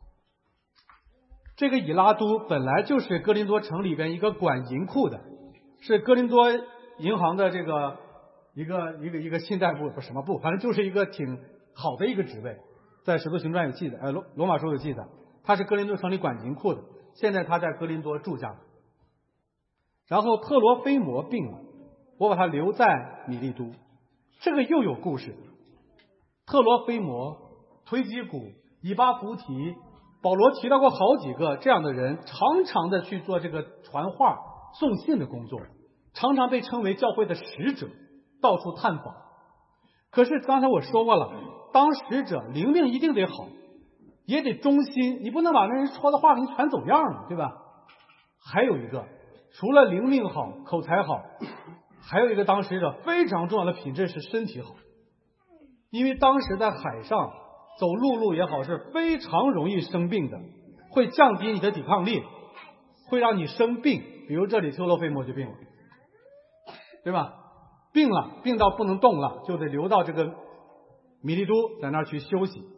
这个以拉都本来就是哥林多城里边一个管银库的，是哥林多银行的这个一个一个一个信贷部，不什么部，反正就是一个挺好的一个职位，在使徒行传有记载，呃罗罗马书有记载，他是哥林多城里管银库的，现在他在哥林多住下了。然后特罗菲摩病了，我把他留在米利都，这个又有故事。特罗菲摩、推基古、以巴弗提，保罗提到过好几个这样的人，常常的去做这个传话送信的工作，常常被称为教会的使者，到处探访。可是刚才我说过了，当使者灵命一定得好，也得忠心，你不能把那人说的话给你传走样了，对吧？还有一个，除了灵命好、口才好，还有一个当使者非常重要的品质是身体好。因为当时在海上走陆路也好，是非常容易生病的，会降低你的抵抗力，会让你生病。比如这里特罗菲摩就病了，对吧？病了，病到不能动了，就得留到这个米利都，在那儿去休息。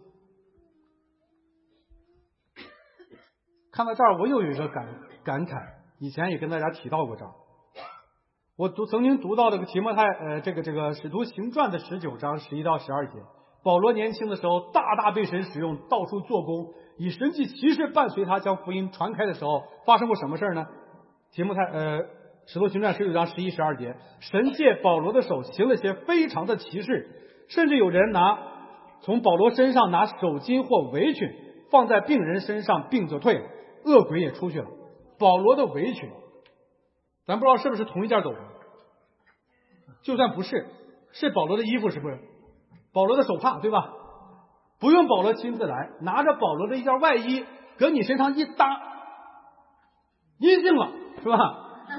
看到这儿，我又有一个感感慨，以前也跟大家提到过这儿。我读曾经读到这个提摩太呃这个这个使徒行传的十九章十一到十二节，保罗年轻的时候大大被神使用，到处做工，以神迹奇事伴随他将福音传开的时候，发生过什么事呢？提摩太呃使徒行传十九章十一十二节，神借保罗的手行了些非常的奇事，甚至有人拿从保罗身上拿手巾或围裙放在病人身上，病就退了，恶鬼也出去了。保罗的围裙，咱不知道是不是同一件斗篷，就算不是，是保罗的衣服，是不是？保罗的手帕，对吧？不用保罗亲自来，拿着保罗的一件外衣搁你身上一搭，阴性了，是吧？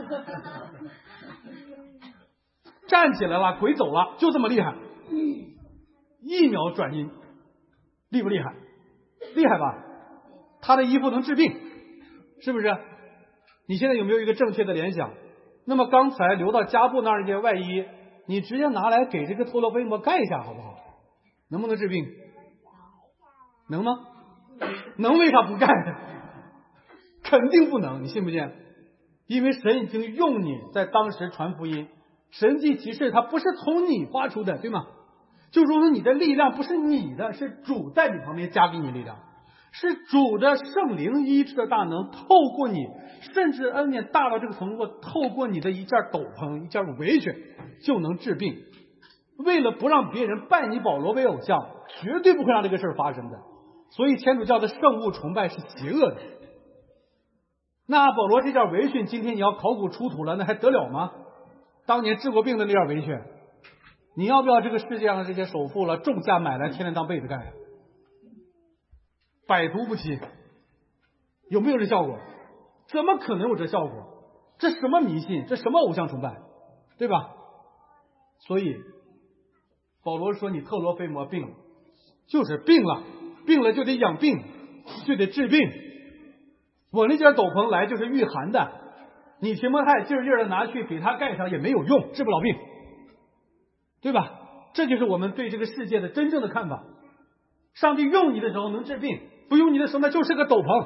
站起来了，鬼走了，就这么厉害，一秒转阴，厉不厉害？厉害吧？他的衣服能治病，是不是？你现在有没有一个正确的联想？那么刚才留到加布那儿那件外衣，你直接拿来给这个特罗菲摩盖一下好不好？能不能治病？能吗？能，为啥不盖？肯定不能，你信不信？因为神已经用你在当时传福音，神迹奇事它不是从你发出的，对吗？就如同你的力量不是你的，是主在你旁边加给你力量，是主的圣灵医治的大能透过你，甚至恩典大到这个程度，透过你的一件斗篷一件围裙就能治病。为了不让别人拜你保罗为偶像，绝对不会让这个事儿发生的。所以天主教的圣物崇拜是邪恶的。那保罗这件围裙今天你要考古出土了，那还得了吗？当年治过病的那件围裙，你要不要这个世界上这些首富了重价买来天天当被子盖？百毒不侵，有没有这效果？怎么可能有这效果？这什么迷信？这什么偶像崇拜？对吧？所以保罗说你特罗菲摩病了，就是病了，病了就得养病，就得治病。我那件斗篷来就是御寒的，你提摩太劲儿劲儿的拿去给他盖上也没有用，治不了病，对吧？这就是我们对这个世界的真正的看法。上帝用你的时候能治病，不用你的时候那就是个斗篷。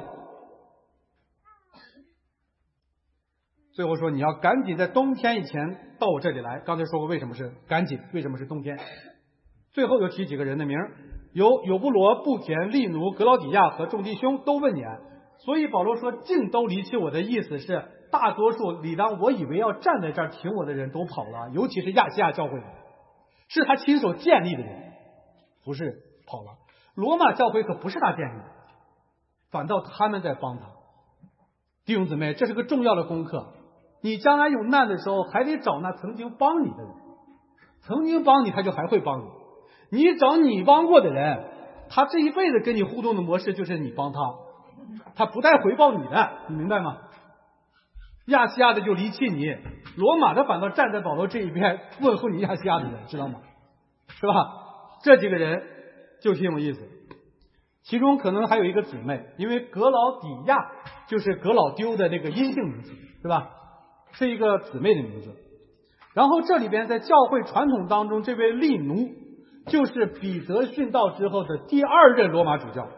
最后说你要赶紧在冬天以前到我这里来。刚才说过为什么是赶紧，为什么是冬天。最后又提几个人的名，有有布罗、布田、利奴、格劳底亚和众弟兄都问撵。所以保罗说尽都离弃我的意思是大多数理当我以为要站在这儿挺我的人都跑了，尤其是亚细亚教会的，是他亲手建立的人，不是跑了。罗马教会可不是他建立的，反倒他们在帮他。弟兄姊妹，这是个重要的功课。你将来有难的时候，还得找那曾经帮你的人，曾经帮你，他就还会帮你。你找你帮过的人，他这一辈子跟你互动的模式就是你帮他， 他不带回报你的，你明白吗？亚细亚的就离弃你，罗马的反倒站在保罗这一边问候你亚细亚的人，知道吗？是吧？这几个人就挺有意思，其中可能还有一个姊妹，因为格老底亚就是格老丢的那个阴性名字，是吧？是一个姊妹的名字。然后这里边在教会传统当中，这位利奴就是彼得殉道之后的第二任罗马主教。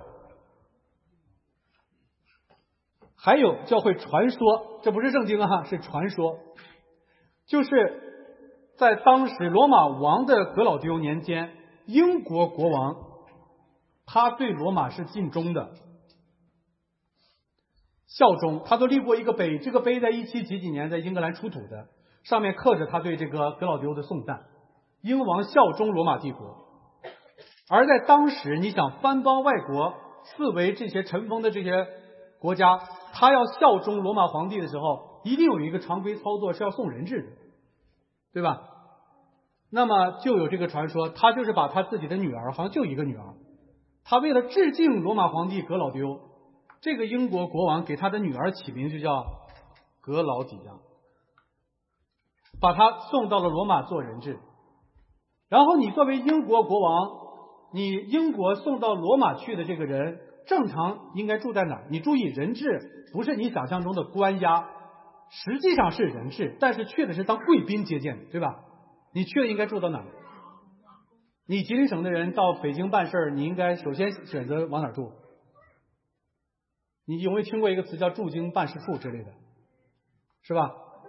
还有教会传说，这不是圣经啊，是传说，就是在当时罗马王的格老丢年间，英国国王他对罗马是尽忠的，效忠，他都立过一个碑，这个碑在一七几几年在英格兰出土的，上面刻着他对这个格老丢的颂赞，英王效忠罗马帝国。而在当时，你想藩邦外国四围这些尘封的这些国家，他要效忠罗马皇帝的时候，一定有一个常规操作是要送人质的，对吧？那么就有这个传说，他就是把他自己的女儿，好像就一个女儿，他为了致敬罗马皇帝格老丢，这个英国国王给他的女儿起名就叫格老底亚，把他送到了罗马做人质。然后你作为英国国王，你英国送到罗马去的这个人，正常应该住在哪儿？你注意，人质不是你想象中的官押，实际上是人质，但是去的是当贵宾接见的，对吧？你去了应该住到哪儿？你吉林省的人到北京办事，你应该首先选择往哪儿住？你有没有听过一个词叫驻京办事处之类的，是吧？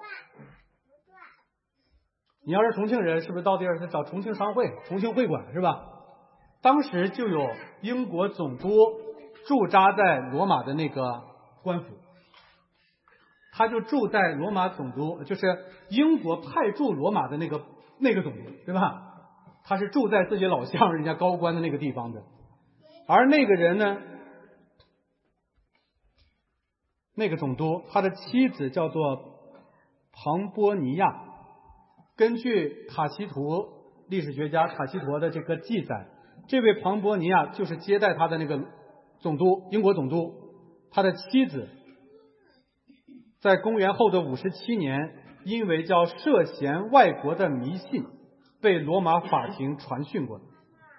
你要是重庆人，是不是到地儿是找重庆商会、重庆会馆，是吧？当时就有英国总督驻扎在罗马的那个官府，他就住在罗马总督，就是英国派驻罗马的那个那个总督，对吧？他是住在自己老乡人家高官的那个地方的。而那个人呢，那个总督他的妻子叫做庞波尼亚。根据塔西佗历史学家塔西佗的这个记载，这位庞波尼亚就是接待他的那个总督，英国总督。他的妻子在公元后的五十七年，因为叫涉嫌外国的迷信，被罗马法庭传讯过。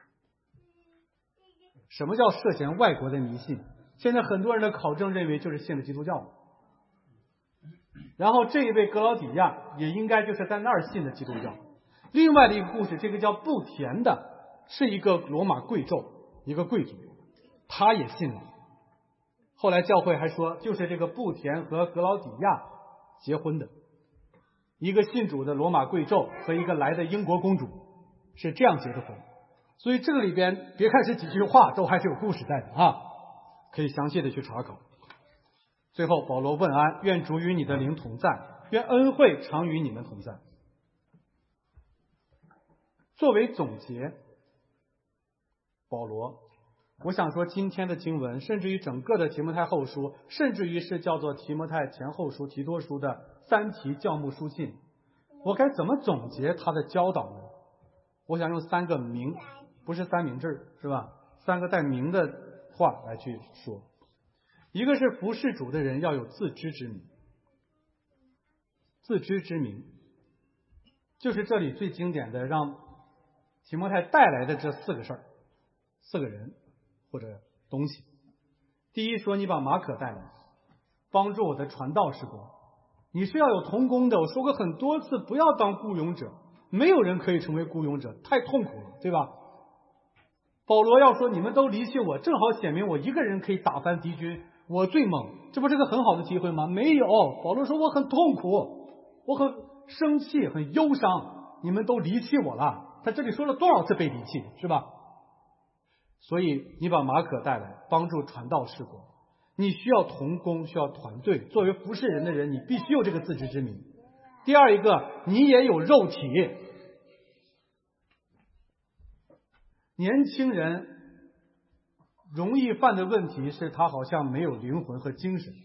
什么叫涉嫌外国的迷信？现在很多人的考证认为就是信了基督教。然后这一位格老底亚也应该就是在那儿信的基督教。另外的一个故事，这个叫布田的是一个罗马贵胄，一个贵族，他也信了。后来教会还说，就是这个布田和格老底亚结婚的，一个信主的罗马贵胄和一个来的英国公主是这样结的婚。所以这个里边别看是几句话，都还是有故事在的啊，可以详细的去查考。最后保罗问安，愿主与你的灵同在，愿恩惠常与你们同在。作为总结，保罗我想说，今天的经文甚至于整个的提摩太后书，甚至于是叫做提摩太前后书、提多书的三提教牧书信，我该怎么总结他的教导呢？我想用三个名，不是三明治，是吧？三个带名的话来去说。一个是服侍主的人要有自知之明，自知之明就是这里最经典的让提摩太带来的这四个事儿，四个人或者东西。第一说，你把马可带来，帮助我的传道事工，你是要有同工的。我说过很多次，不要当雇佣者，没有人可以成为雇佣者，太痛苦了，对吧？保罗要说你们都离弃我，正好显明我一个人可以打翻敌军，我最猛，这不是个很好的机会吗？没有，保罗说我很痛苦，我很生气，很忧伤，你们都离弃我了。他这里说了多少次被离弃，是吧？所以你把马可带来，帮助传道事工，你需要同工，需要团队。作为服侍人的人，你必须有这个自知之明。第二一个，你也有肉体。年轻人容易犯的问题是他好像没有灵魂和精神，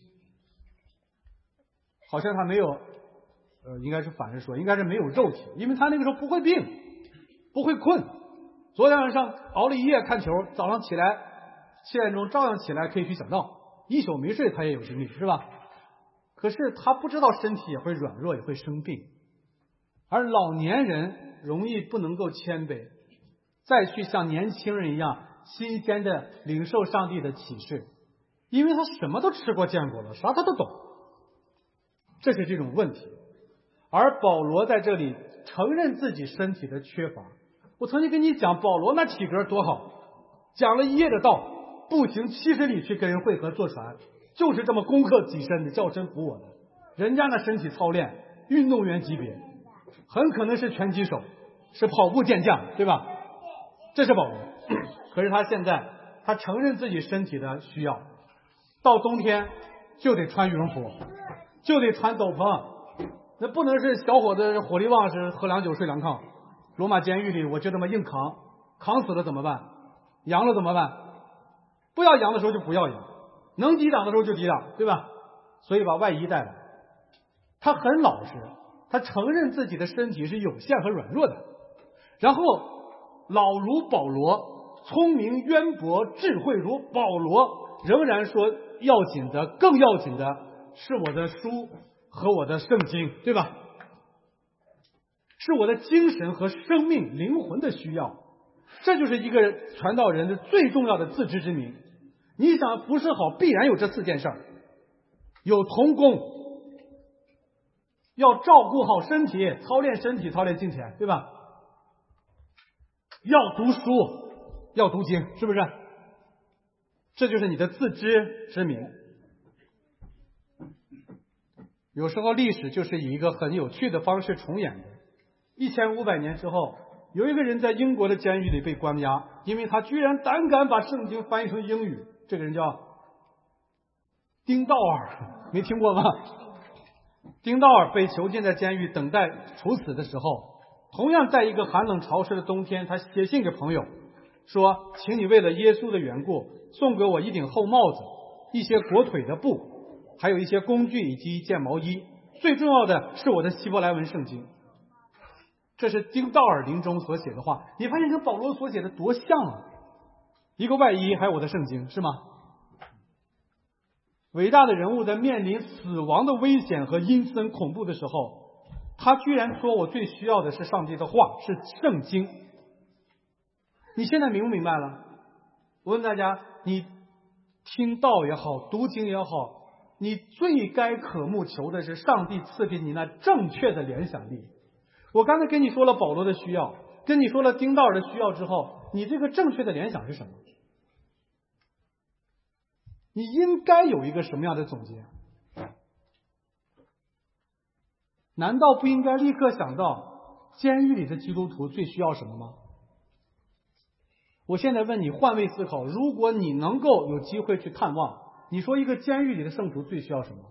好像他没有呃，应该是反着说，应该是没有肉体，因为他那个时候不会病，不会困。昨天晚上熬了一夜看球，早上起来七点钟照样起来可以去讲道， 一宿没睡他也有精力，是吧？可是他不知道身体也会软弱，也会生病。而老年人容易不能够谦卑，再去像年轻人一样新鲜的领受上帝的启示，因为他什么都吃过见过了，啥他都懂。这是这种问题。而保罗在这里承认自己身体的缺乏。我曾经跟你讲，保罗那体格多好，讲了一夜的道，步行七十里去跟人会合坐船，就是这么攻克己身的，叫身服我的。人家那身体操练，运动员级别，很可能是拳击手，是跑步健将，对吧？这是保罗。可是他现在，他承认自己身体的需要，到冬天就得穿羽绒服，就得穿斗篷，那不能是小伙子火力旺是喝凉酒睡凉炕。罗马监狱里我就这么硬扛，扛死了怎么办？阳了怎么办？不要阳的时候就不要阳，能抵挡的时候就抵挡，对吧？所以把外衣带来。他很老实，他承认自己的身体是有限和软弱的。然后老如保罗，聪明渊博，智慧如保罗，仍然说要紧的，更要紧的是我的书和我的圣经，对吧？是我的精神和生命灵魂的需要。这就是一个传道人的最重要的自知之明。你想服侍好，必然有这四件事儿：有同工，要照顾好身体，操练身体，操练金钱，对吧？要读书，要读经，是不是？这就是你的自知之明。有时候历史就是以一个很有趣的方式重演的。一千五百年之后，有一个人在英国的监狱里被关押，因为他居然胆敢把圣经翻译成英语。这个人叫丁道尔，没听过吗？丁道尔被囚禁在监狱等待处死的时候，同样在一个寒冷潮湿的冬天，他写信给朋友说，请你为了耶稣的缘故送给我一顶厚帽子，一些裹腿的布，还有一些工具以及一件毛衣，最重要的是我的希伯来文圣经。这是丁道尔临终所写的话，你发现跟保罗所写的多像啊！一个外衣，还有我的圣经，是吗？伟大的人物在面临死亡的危险和阴森恐怖的时候，他居然说我最需要的是上帝的话，是圣经。你现在明不明白了？我问大家，你听道也好，读经也好，你最该渴慕求的是上帝赐给你那正确的联想力。我刚才跟你说了保罗的需要，跟你说了丁道尔的需要之后，你这个正确的联想是什么？你应该有一个什么样的总结？难道不应该立刻想到监狱里的基督徒最需要什么吗？我现在问你，换位思考，如果你能够有机会去探望，你说一个监狱里的圣徒最需要什么？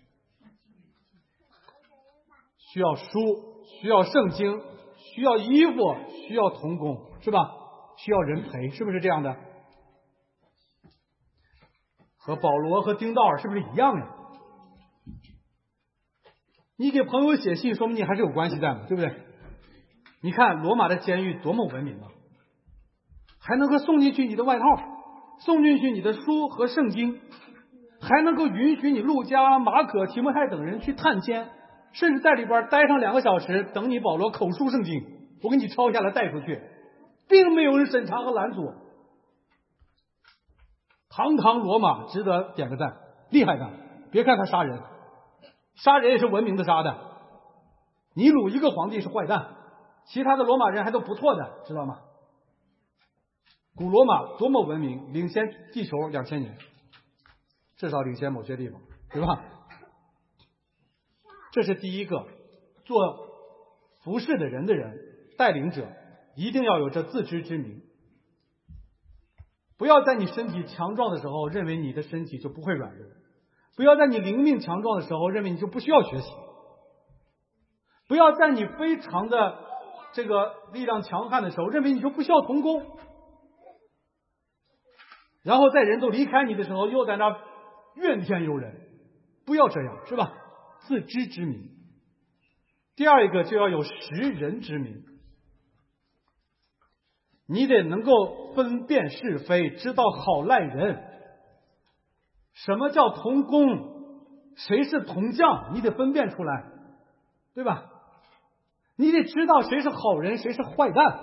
需要书，需要圣经，需要衣服，需要同工，是吧？需要人陪，是不是这样的？和保罗和丁道尔是不是一样呀？你给朋友写信，说明你还是有关系在嘛，对不对？你看罗马的监狱多么文明啊，还能够送进去你的外套，送进去你的书和圣经，还能够允许你路加、马可、提摩太等人去探监，甚至在里边待上两个小时，等你保罗口述圣经，我给你抄下来带出去，并没有人审查和拦阻。堂堂罗马值得点个赞，厉害的。别看他杀人，杀人也是文明的杀的。尼禄一个皇帝是坏蛋，其他的罗马人还都不错的，知道吗？古罗马多么文明，领先地球两千年，至少领先某些地方，对吧？这是第一个，做服侍的人的人，带领者一定要有这自知之明。不要在你身体强壮的时候认为你的身体就不会软弱，不要在你灵命强壮的时候认为你就不需要学习，不要在你非常的这个力量强悍的时候认为你就不需要同工，然后在人都离开你的时候又在那怨天尤人，不要这样，是吧？自知之明。第二一个就要有识人之明，你得能够分辨是非，知道好赖人。 什么叫同工？谁是同将？你得分辨出来，对吧？你得知道谁是好人，谁是坏蛋，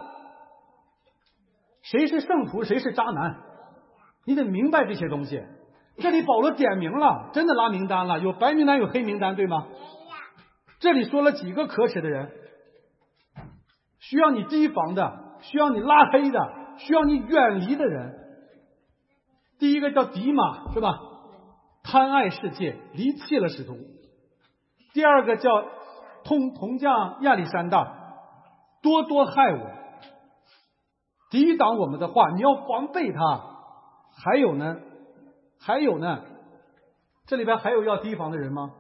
谁是圣徒，谁是渣男，你得明白这些东西。这里保罗点名了，真的拉名单了，有白名单有黑名单，对吗？这里说了几个可耻的人，需要你提防的，需要你拉黑的，需要你远离的人。第一个叫迪马，是吧？贪爱世界，离弃了使徒。第二个叫同同将亚历山大，多多害我，抵挡我们的话，你要防备他。还有呢，还有呢，这里边还有要提防的人吗？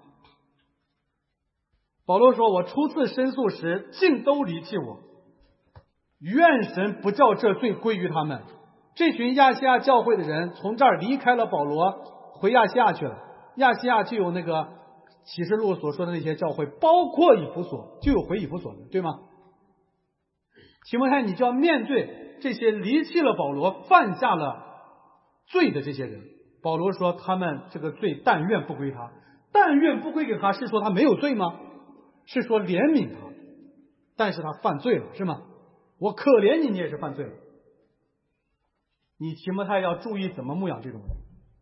保罗说，我初次申诉时，尽都离弃我，愿神不叫这罪归于他们。这群亚细亚教会的人从这儿离开了保罗，回亚细亚去了。亚细亚就有那个启示录所说的那些教会，包括以弗所，就有回以弗所的，对吗？提摩太，你就要面对这些离弃了保罗、犯下了罪的这些人。保罗说他们这个罪但愿不归他，但愿不归给他，是说他没有罪吗？是说怜悯他，但是他犯罪了，是吗？我可怜你，你也是犯罪了。你提摩太要注意怎么牧养这种人，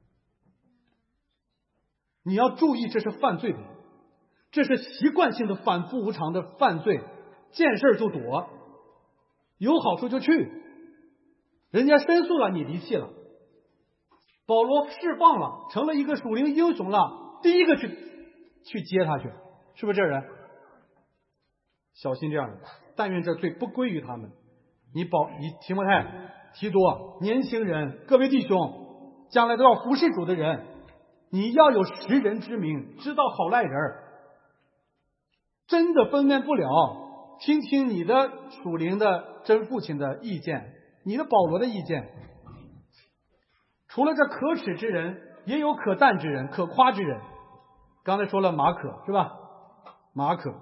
你要注意这是犯罪的人，这是习惯性的反复无常的犯罪，见事就躲，有好处就去，人家申诉了你离弃了，保罗释放了，成了一个属灵英雄了，第一个去去接他去，是不是这人？小心这样的，但愿这罪不归于他们。你保你提摩太、提多，年轻人，各位弟兄，将来都要服侍主的人，你要有识人之明，知道好赖人，真的分辨不了，听听你的属灵的真父亲的意见，你的保罗的意见。除了这可耻之人，也有可赞之人，可夸之人。刚才说了马可，是吧？马可，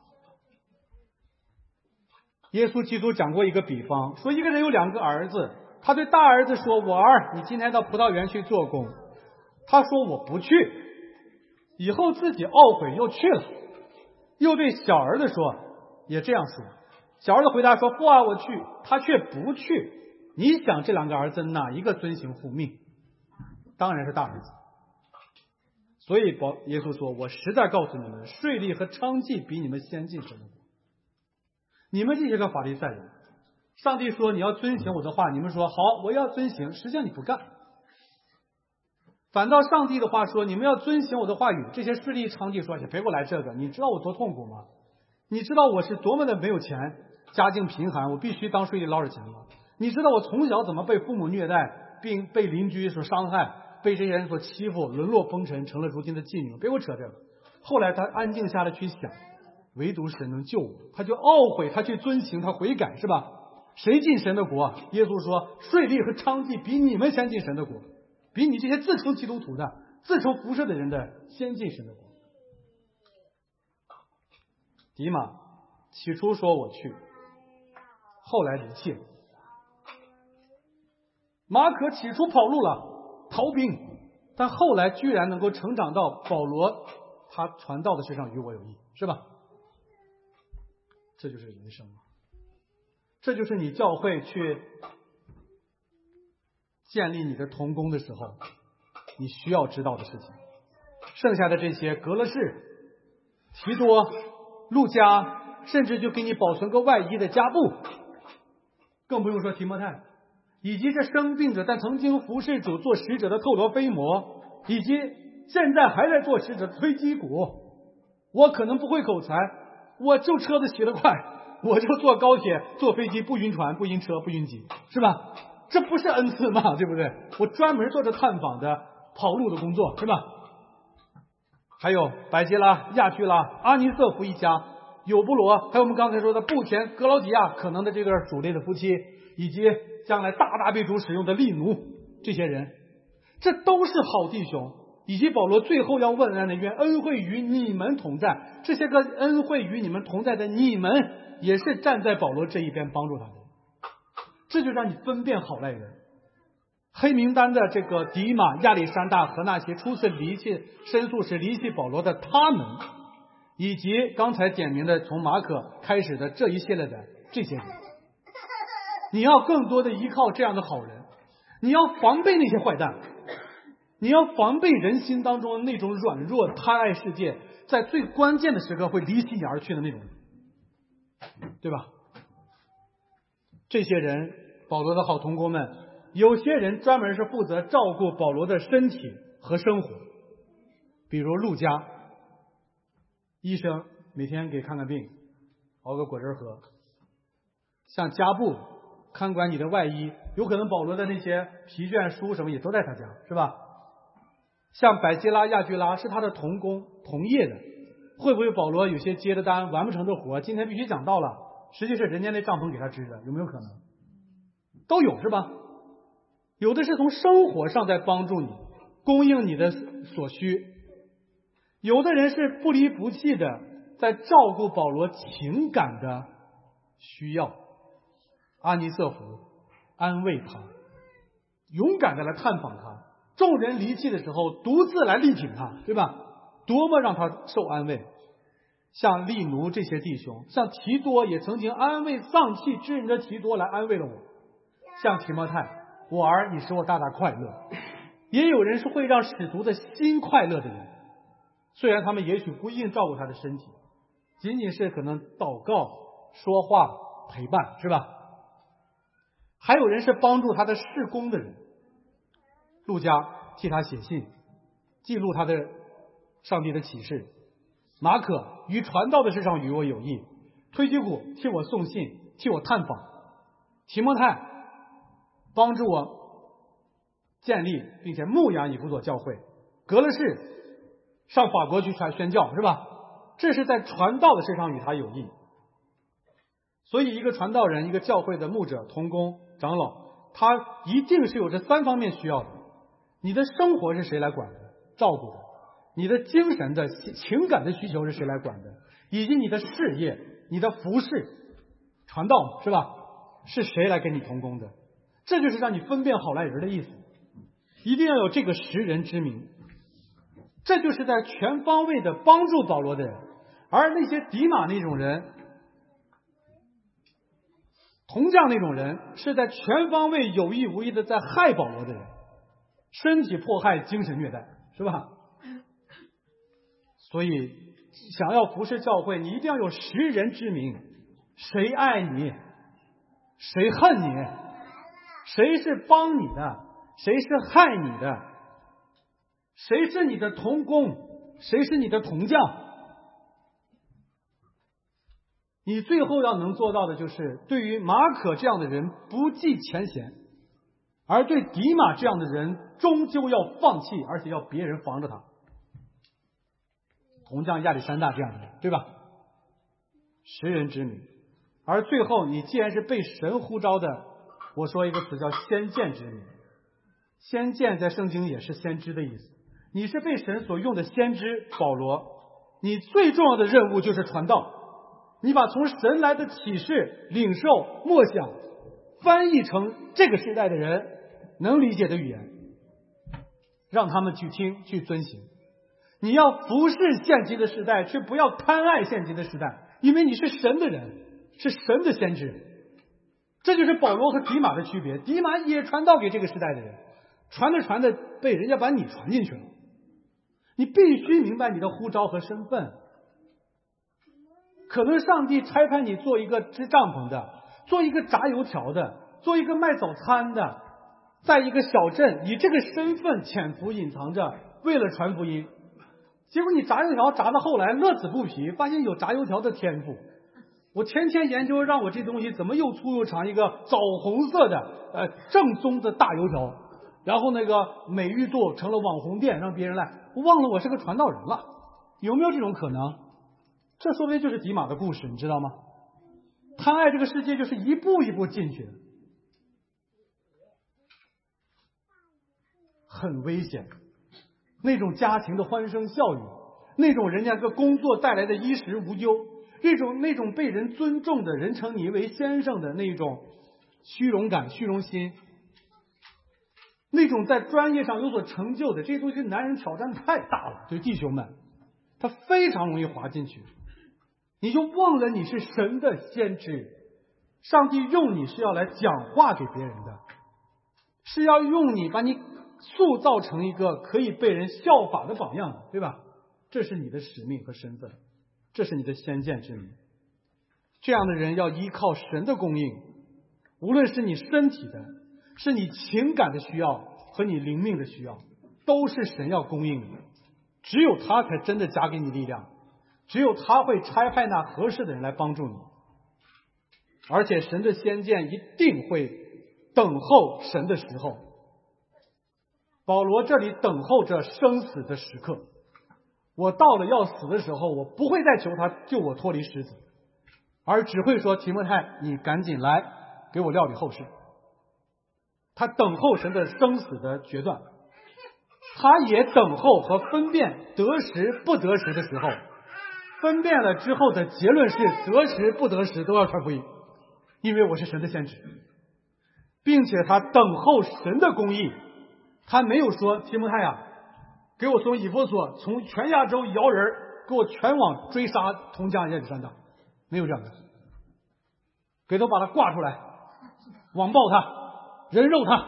耶稣基督讲过一个比方，说一个人有两个儿子，他对大儿子说，我儿，你今天到葡萄园去做工。他说我不去，以后自己懊悔又去了。又对小儿子说，也这样说。小儿子回答说，父啊，我去。他却不去。你想这两个儿子哪一个遵行父命？当然是大儿子。所以保耶稣说，我实在告诉你们，税吏和娼妓比你们先进神的国。你们这些个法利赛人，上帝说你要遵行我的话，你们说好，我要遵行，实际上你不干。反倒上帝的话说，你们要遵行我的话语。这些税吏娼妓说，别给我来这个，你知道我多痛苦吗？你知道我是多么的没有钱，家境贫寒，我必须当税吏捞着钱吗？你知道我从小怎么被父母虐待，并被邻居所伤害，被这些人所欺负，沦落风尘，成了如今的妓女？别给我扯这个。后来他安静下来去想，唯独神能救我，他就懊悔，他去遵行，他悔改，是吧？谁进神的国？耶稣说，税吏和娼妓比你们先进神的国，比你这些自称基督徒的、自称服侍的人的先进神的国。迪马起初说我去，后来离弃了。马可起初跑路了，逃兵，但后来居然能够成长到保罗他传道的事上与我有益，是吧？这就是人生，这就是你教会去建立你的同工的时候你需要知道的事情。剩下的这些格勒士、提多、路加，甚至就给你保存个外衣的加布，更不用说提摩太，以及这生病者但曾经服侍主做使者的透罗菲摩，以及现在还在做使者的推基古。我可能不会口才，我就车子骑得快，我就坐高铁坐飞机，不晕船不晕车不晕机，是吧？这不是恩赐吗？对不对？我专门做着探访的跑路的工作，是吧？还有百基拉、亚居拉、阿尼瑟夫一家，有布罗，还有我们刚才说的布田、格劳迪亚可能的这对主类的夫妻，以及将来大大被主使用的利奴，这些人，这都是好弟兄。以及保罗最后要问安的，愿恩惠与你们同在。这些个恩惠与你们同在的你们，也是站在保罗这一边帮助他的。这就让你分辨好赖人。 黑名单的这个迪马、亚历山大和那些初次离弃申诉时离弃保罗的他们，以及刚才点名的从马可开始的这一系列的这些人，你要更多的依靠这样的好人，你要防备那些坏蛋，你要防备人心当中那种软弱、贪爱世界，在最关键的时刻会离心而去的那种人，对吧？这些人，保罗的好同工们，有些人专门是负责照顾保罗的身体和生活，比如路加，医生每天给看看病，熬个果汁喝。像加布看管你的外衣，有可能保罗的那些皮卷书什么也都在他家，是吧？像百基拉、亚居拉是他的同工同业的，会不会保罗有些接的单完不成的活，今天必须讲到了，实际是人家那帐篷给他支的，有没有可能？都有是吧？有的是从生活上在帮助你，供应你的所需，有的人是不离不弃的在照顾保罗情感的需要。阿尼瑟福安慰他，勇敢的来探访他，众人离弃的时候独自来力挺他，对吧？多么让他受安慰。像利奴这些弟兄，像提多也曾经安慰丧气之人的提多来安慰了我。像提摩太，我儿你使我大大快乐。也有人是会让使徒的心快乐的人，虽然他们也许不一定照顾他的身体，仅仅是可能祷告、说话、陪伴，是吧？还有人是帮助他的事工的人，路加替他写信，记录他的上帝的启示；马可于传道的事上与我有益；推基古替我送信，替我探访；提摩太帮助我建立并且牧养以弗所教会；格勒士上法国去传宣教，是吧？这是在传道的事上与他有益。所以一个传道人，一个教会的牧者、同工、长老，他一定是有这三方面需要的。你的生活是谁来管的、照顾的？你的精神的情感的需求是谁来管的？以及你的事业、你的服饰、传道，是吧？是谁来跟你同工的？这就是让你分辨好赖人的意思。一定要有这个识人之明，这就是在全方位的帮助保罗的人。而那些迪马那种人、铜匠那种人，是在全方位有意无意的在害保罗的人，身体迫害，精神虐待，是吧？所以想要服侍教会，你一定要有识人之明，谁爱你，谁恨你，谁是帮你的，谁是害你的，谁是你的同工，谁是你的同匠。你最后要能做到的就是，对于马可这样的人不计前嫌，而对迪马这样的人终究要放弃，而且要别人防着他。铜匠亚历山大这样的人，对吧？识人之明。而最后你既然是被神呼召的，我说一个词叫先见之明。先见在圣经也是先知的意思，你是被神所用的先知保罗，你最重要的任务就是传道。你把从神来的启示、领受、默想翻译成这个时代的人能理解的语言，让他们去听、去遵行。你要服侍现今的时代，却不要贪爱现今的时代，因为你是神的人，是神的先知。这就是保罗和迪马的区别。迪马也传道给这个时代的人，传着传着被人家把你传进去了。你必须明白你的呼召和身份。可能上帝差派你做一个支帐篷的，做一个炸油条的，做一个卖早餐的，在一个小镇以这个身份潜伏隐藏着，为了传福音。结果你炸油条炸到后来乐此不疲，发现有炸油条的天赋。我天天研究让我这东西怎么又粗又长，一个枣红色的呃正宗的大油条，然后那个美誉度成了网红店，让别人来，我忘了我是个传道人了。有没有这种可能？这说不定就是迪马的故事，你知道吗？贪爱这个世界就是一步一步进去的，很危险。那种家庭的欢声笑语，那种人家个工作带来的衣食无忧，那种那种被人尊重的人称你为先生的那种虚荣感、虚荣心， 那种在专业上有所成就的，这些东西男人挑战太大了，对弟兄们，他非常容易滑进去。你就忘了你是神的先知，上帝用你是要来讲话给别人的，是要用你把你塑造成一个可以被人效法的榜样，对吧？这是你的使命和身份，这是你的先见之明。这样的人要依靠神的供应，无论是你身体的，是你情感的需要和你灵命的需要，都是神要供应的。只有他才真的加给你力量，只有他会差派那合适的人来帮助你。而且神的先见一定会等候神的时候。保罗这里等候着生死的时刻，我到了要死的时候，我不会再求他救我脱离狮子，而只会说提摩太，你赶紧来给我料理后事。他等候神的生死的决断，他也等候和分辨得时不得时的时候。分辨了之后的结论是得时不得时都要传福音，因为我是神的先知，并且他等候神的公义。他没有说提摩太呀，给我从以弗所从全亚洲摇人给我全网追杀铜匠耶路撒冷，没有这样的，给他把他挂出来，网暴他，人肉他。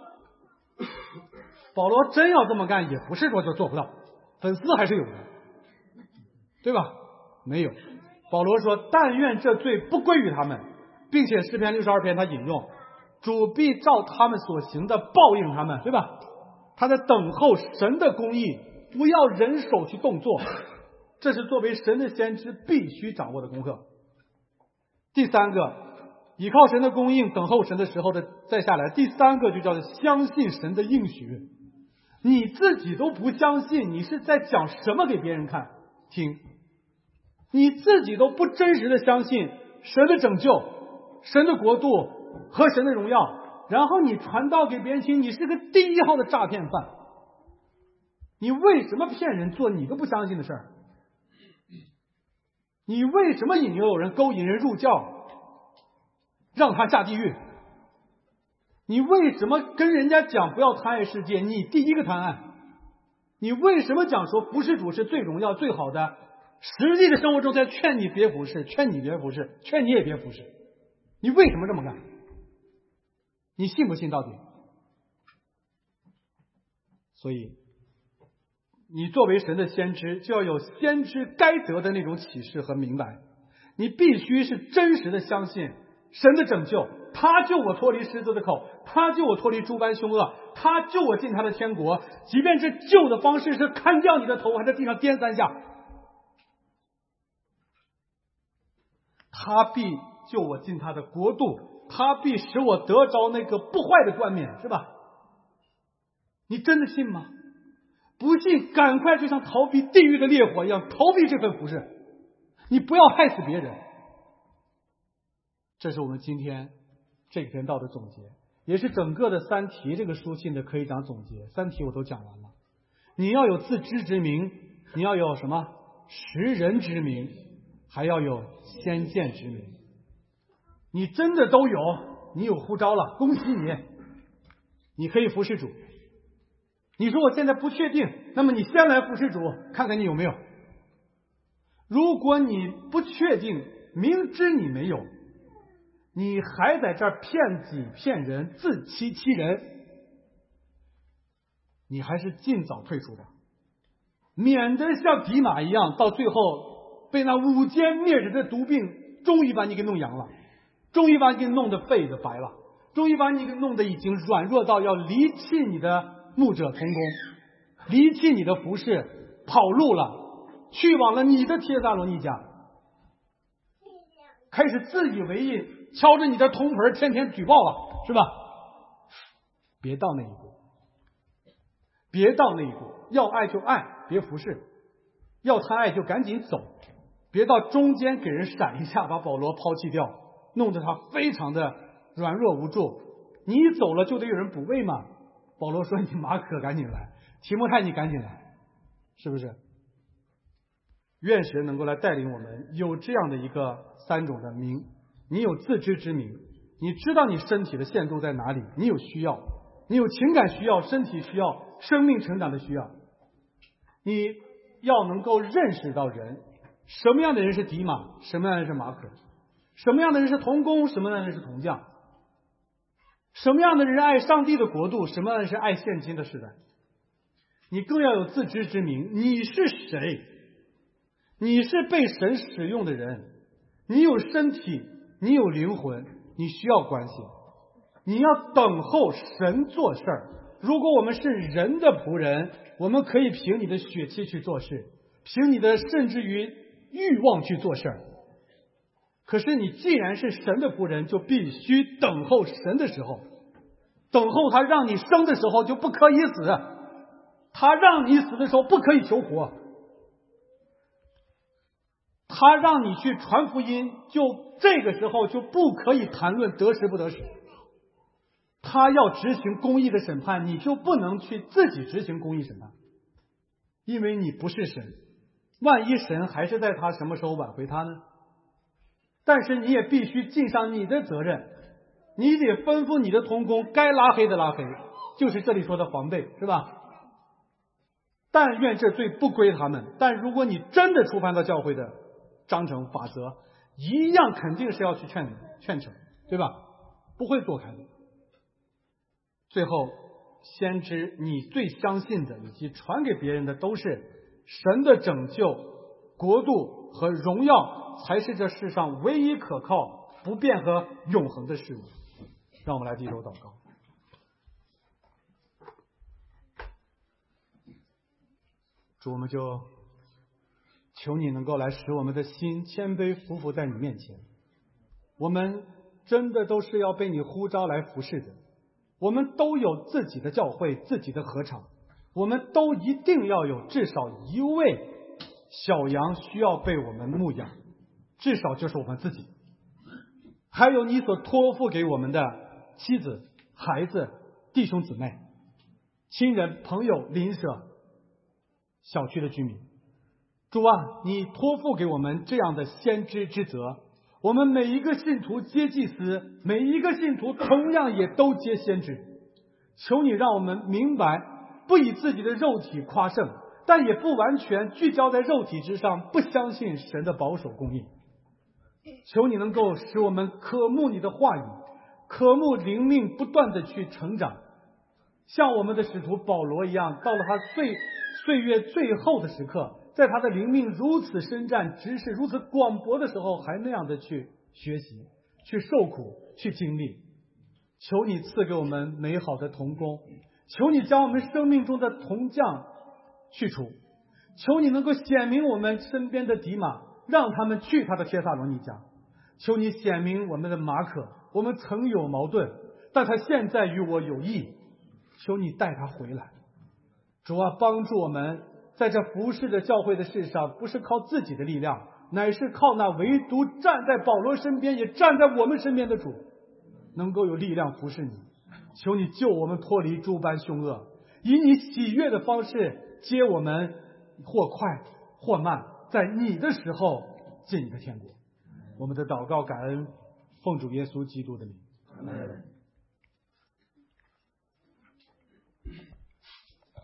保罗真要这么干，也不是说就做不到，粉丝还是有的，对吧？没有。保罗说但愿这罪不归于他们，并且诗篇六十二篇他引用主必照他们所行的报应他们，对吧？他在等候神的公义，不要人手去动作，这是作为神的先知必须掌握的功课。第三个，依靠神的供应，等候神的时候的再下来，第三个就叫做相信神的应许。你自己都不相信，你是在讲什么给别人看听？你自己都不真实的相信神的拯救、神的国度和神的荣耀，然后你传道给别人听，你是个第一号的诈骗犯。你为什么骗人做你都不相信的事儿？你为什么引诱人勾引人入教，让他下地狱？你为什么跟人家讲不要贪爱世界，你第一个贪爱？你为什么讲说服侍主是最荣耀最好的，实际的生活中在劝你别服侍，劝你别服侍，劝你也别服侍？你为什么这么干？你信不信到底？所以你作为神的先知，就要有先知该得的那种启示和明白。你必须是真实的相信神的拯救，他救我脱离狮子的口，他救我脱离诸般凶恶，他救我进他的天国，即便这救的方式是砍掉你的头，还在地上颠三下，他必救我进他的国度，他必使我得着那个不坏的冠冕，是吧？你真的信吗？不信，赶快就像逃避地狱的烈火一样逃避这份服侍，你不要害死别人。这是我们今天这篇道的总结，也是整个的三题这个书信的可以讲总结。三题我都讲完了。你要有自知之明，你要有什么识人之明，还要有先见之明。你真的都有，你有呼召了，恭喜你，你可以服侍主。你说我现在不确定，那么你先来服侍主，看看你有没有。如果你不确定，明知你没有，你还在这儿骗己骗人，自欺欺人，你还是尽早退出吧，免得像迪马一样，到最后被那五奸灭人的毒病终于把你给弄阳了，终于把你给弄得肺的白了，终于把你给弄得已经软弱到要离弃你的牧者同工，离弃你的服侍，跑路了，去往了你的帖撒罗尼迦，开始自以为意，敲着你的铜盆天天举报了，是吧？别到那一步，别到那一步，要爱就爱，别服侍；要他爱就赶紧走，别到中间给人闪一下，把保罗抛弃掉，弄得他非常的软弱无助。你走了就得有人补位嘛。保罗说：“你马可赶紧来，提摩太你赶紧来，是不是？”愿神能够来带领我们有这样的一个三种的明。你有自知之明，你知道你身体的限度在哪里，你有需要， 你有情感需要、身体需要、生命成长的需要。你要能够认识到人，什么样的人是迪马，什么样的人是马可，什么样的人是同工，什么样的人是同匠，什么样的人爱上帝的国度，什么样的人是爱现今的时代。你更要有自知之明，你是谁？你是被神使用的人，你有身体，你有灵魂，你需要关系，你要等候神做事儿。如果我们是人的仆人，我们可以凭你的血气去做事，凭你的甚至于欲望去做事儿。可是你既然是神的仆人，就必须等候神的时候，等候他让你生的时候就不可以死，他让你死的时候不可以求活，他让你去传福音，就这个时候就不可以谈论得时不得时。他要执行公义的审判，你就不能去自己执行公义审判，因为你不是神。万一神还是在他什么时候挽回他呢？但是你也必须尽上你的责任，你得吩咐你的同工该拉黑的拉黑，就是这里说的防备，是吧？但愿这罪不归他们。但如果你真的触犯到教会的章程法则，一样肯定是要去劝劝惩，对吧？不会躲开的。最后，先知你最相信的以及传给别人的都是神的拯救、国度和荣耀，才是这世上唯一可靠、不变和永恒的事物。让我们来低头祷告。主，我们就求你能够来使我们的心谦卑匍匐在你面前。我们真的都是要被你呼召来服侍的，我们都有自己的教会、自己的合场，我们都一定要有至少一位小羊需要被我们牧养，至少就是我们自己。还有你所托付给我们的妻子、孩子、弟兄姊妹、亲人、朋友、邻舍、小区的居民。主啊，你托付给我们这样的先知之责，我们每一个信徒接祭司，每一个信徒同样也都接先知。求你让我们明白，不以自己的肉体夸胜，但也不完全聚焦在肉体之上，不相信神的保守供应。求你能够使我们渴慕你的话语，渴慕灵命不断的去成长，像我们的使徒保罗一样，到了他岁岁月最后的时刻，在他的灵命如此深湛、知识如此广博的时候，还那样的去学习、去受苦、去经历。求你赐给我们美好的同工，求你将我们生命中的铜匠去除，求你能够显明我们身边的迪马，让他们去他的帖撒罗尼迦。求你显明我们的马可，我们曾有矛盾，但他现在与我有益，求你带他回来。主啊，帮助我们在这服侍的教会的事上，不是靠自己的力量，乃是靠那唯独站在保罗身边，也站在我们身边的主，能够有力量服侍你。求你救我们脱离诸般凶恶，以你喜悦的方式接我们，或快或慢，在你的时候进你的天国。我们的祷告感恩，奉主耶稣基督的名。 阿们。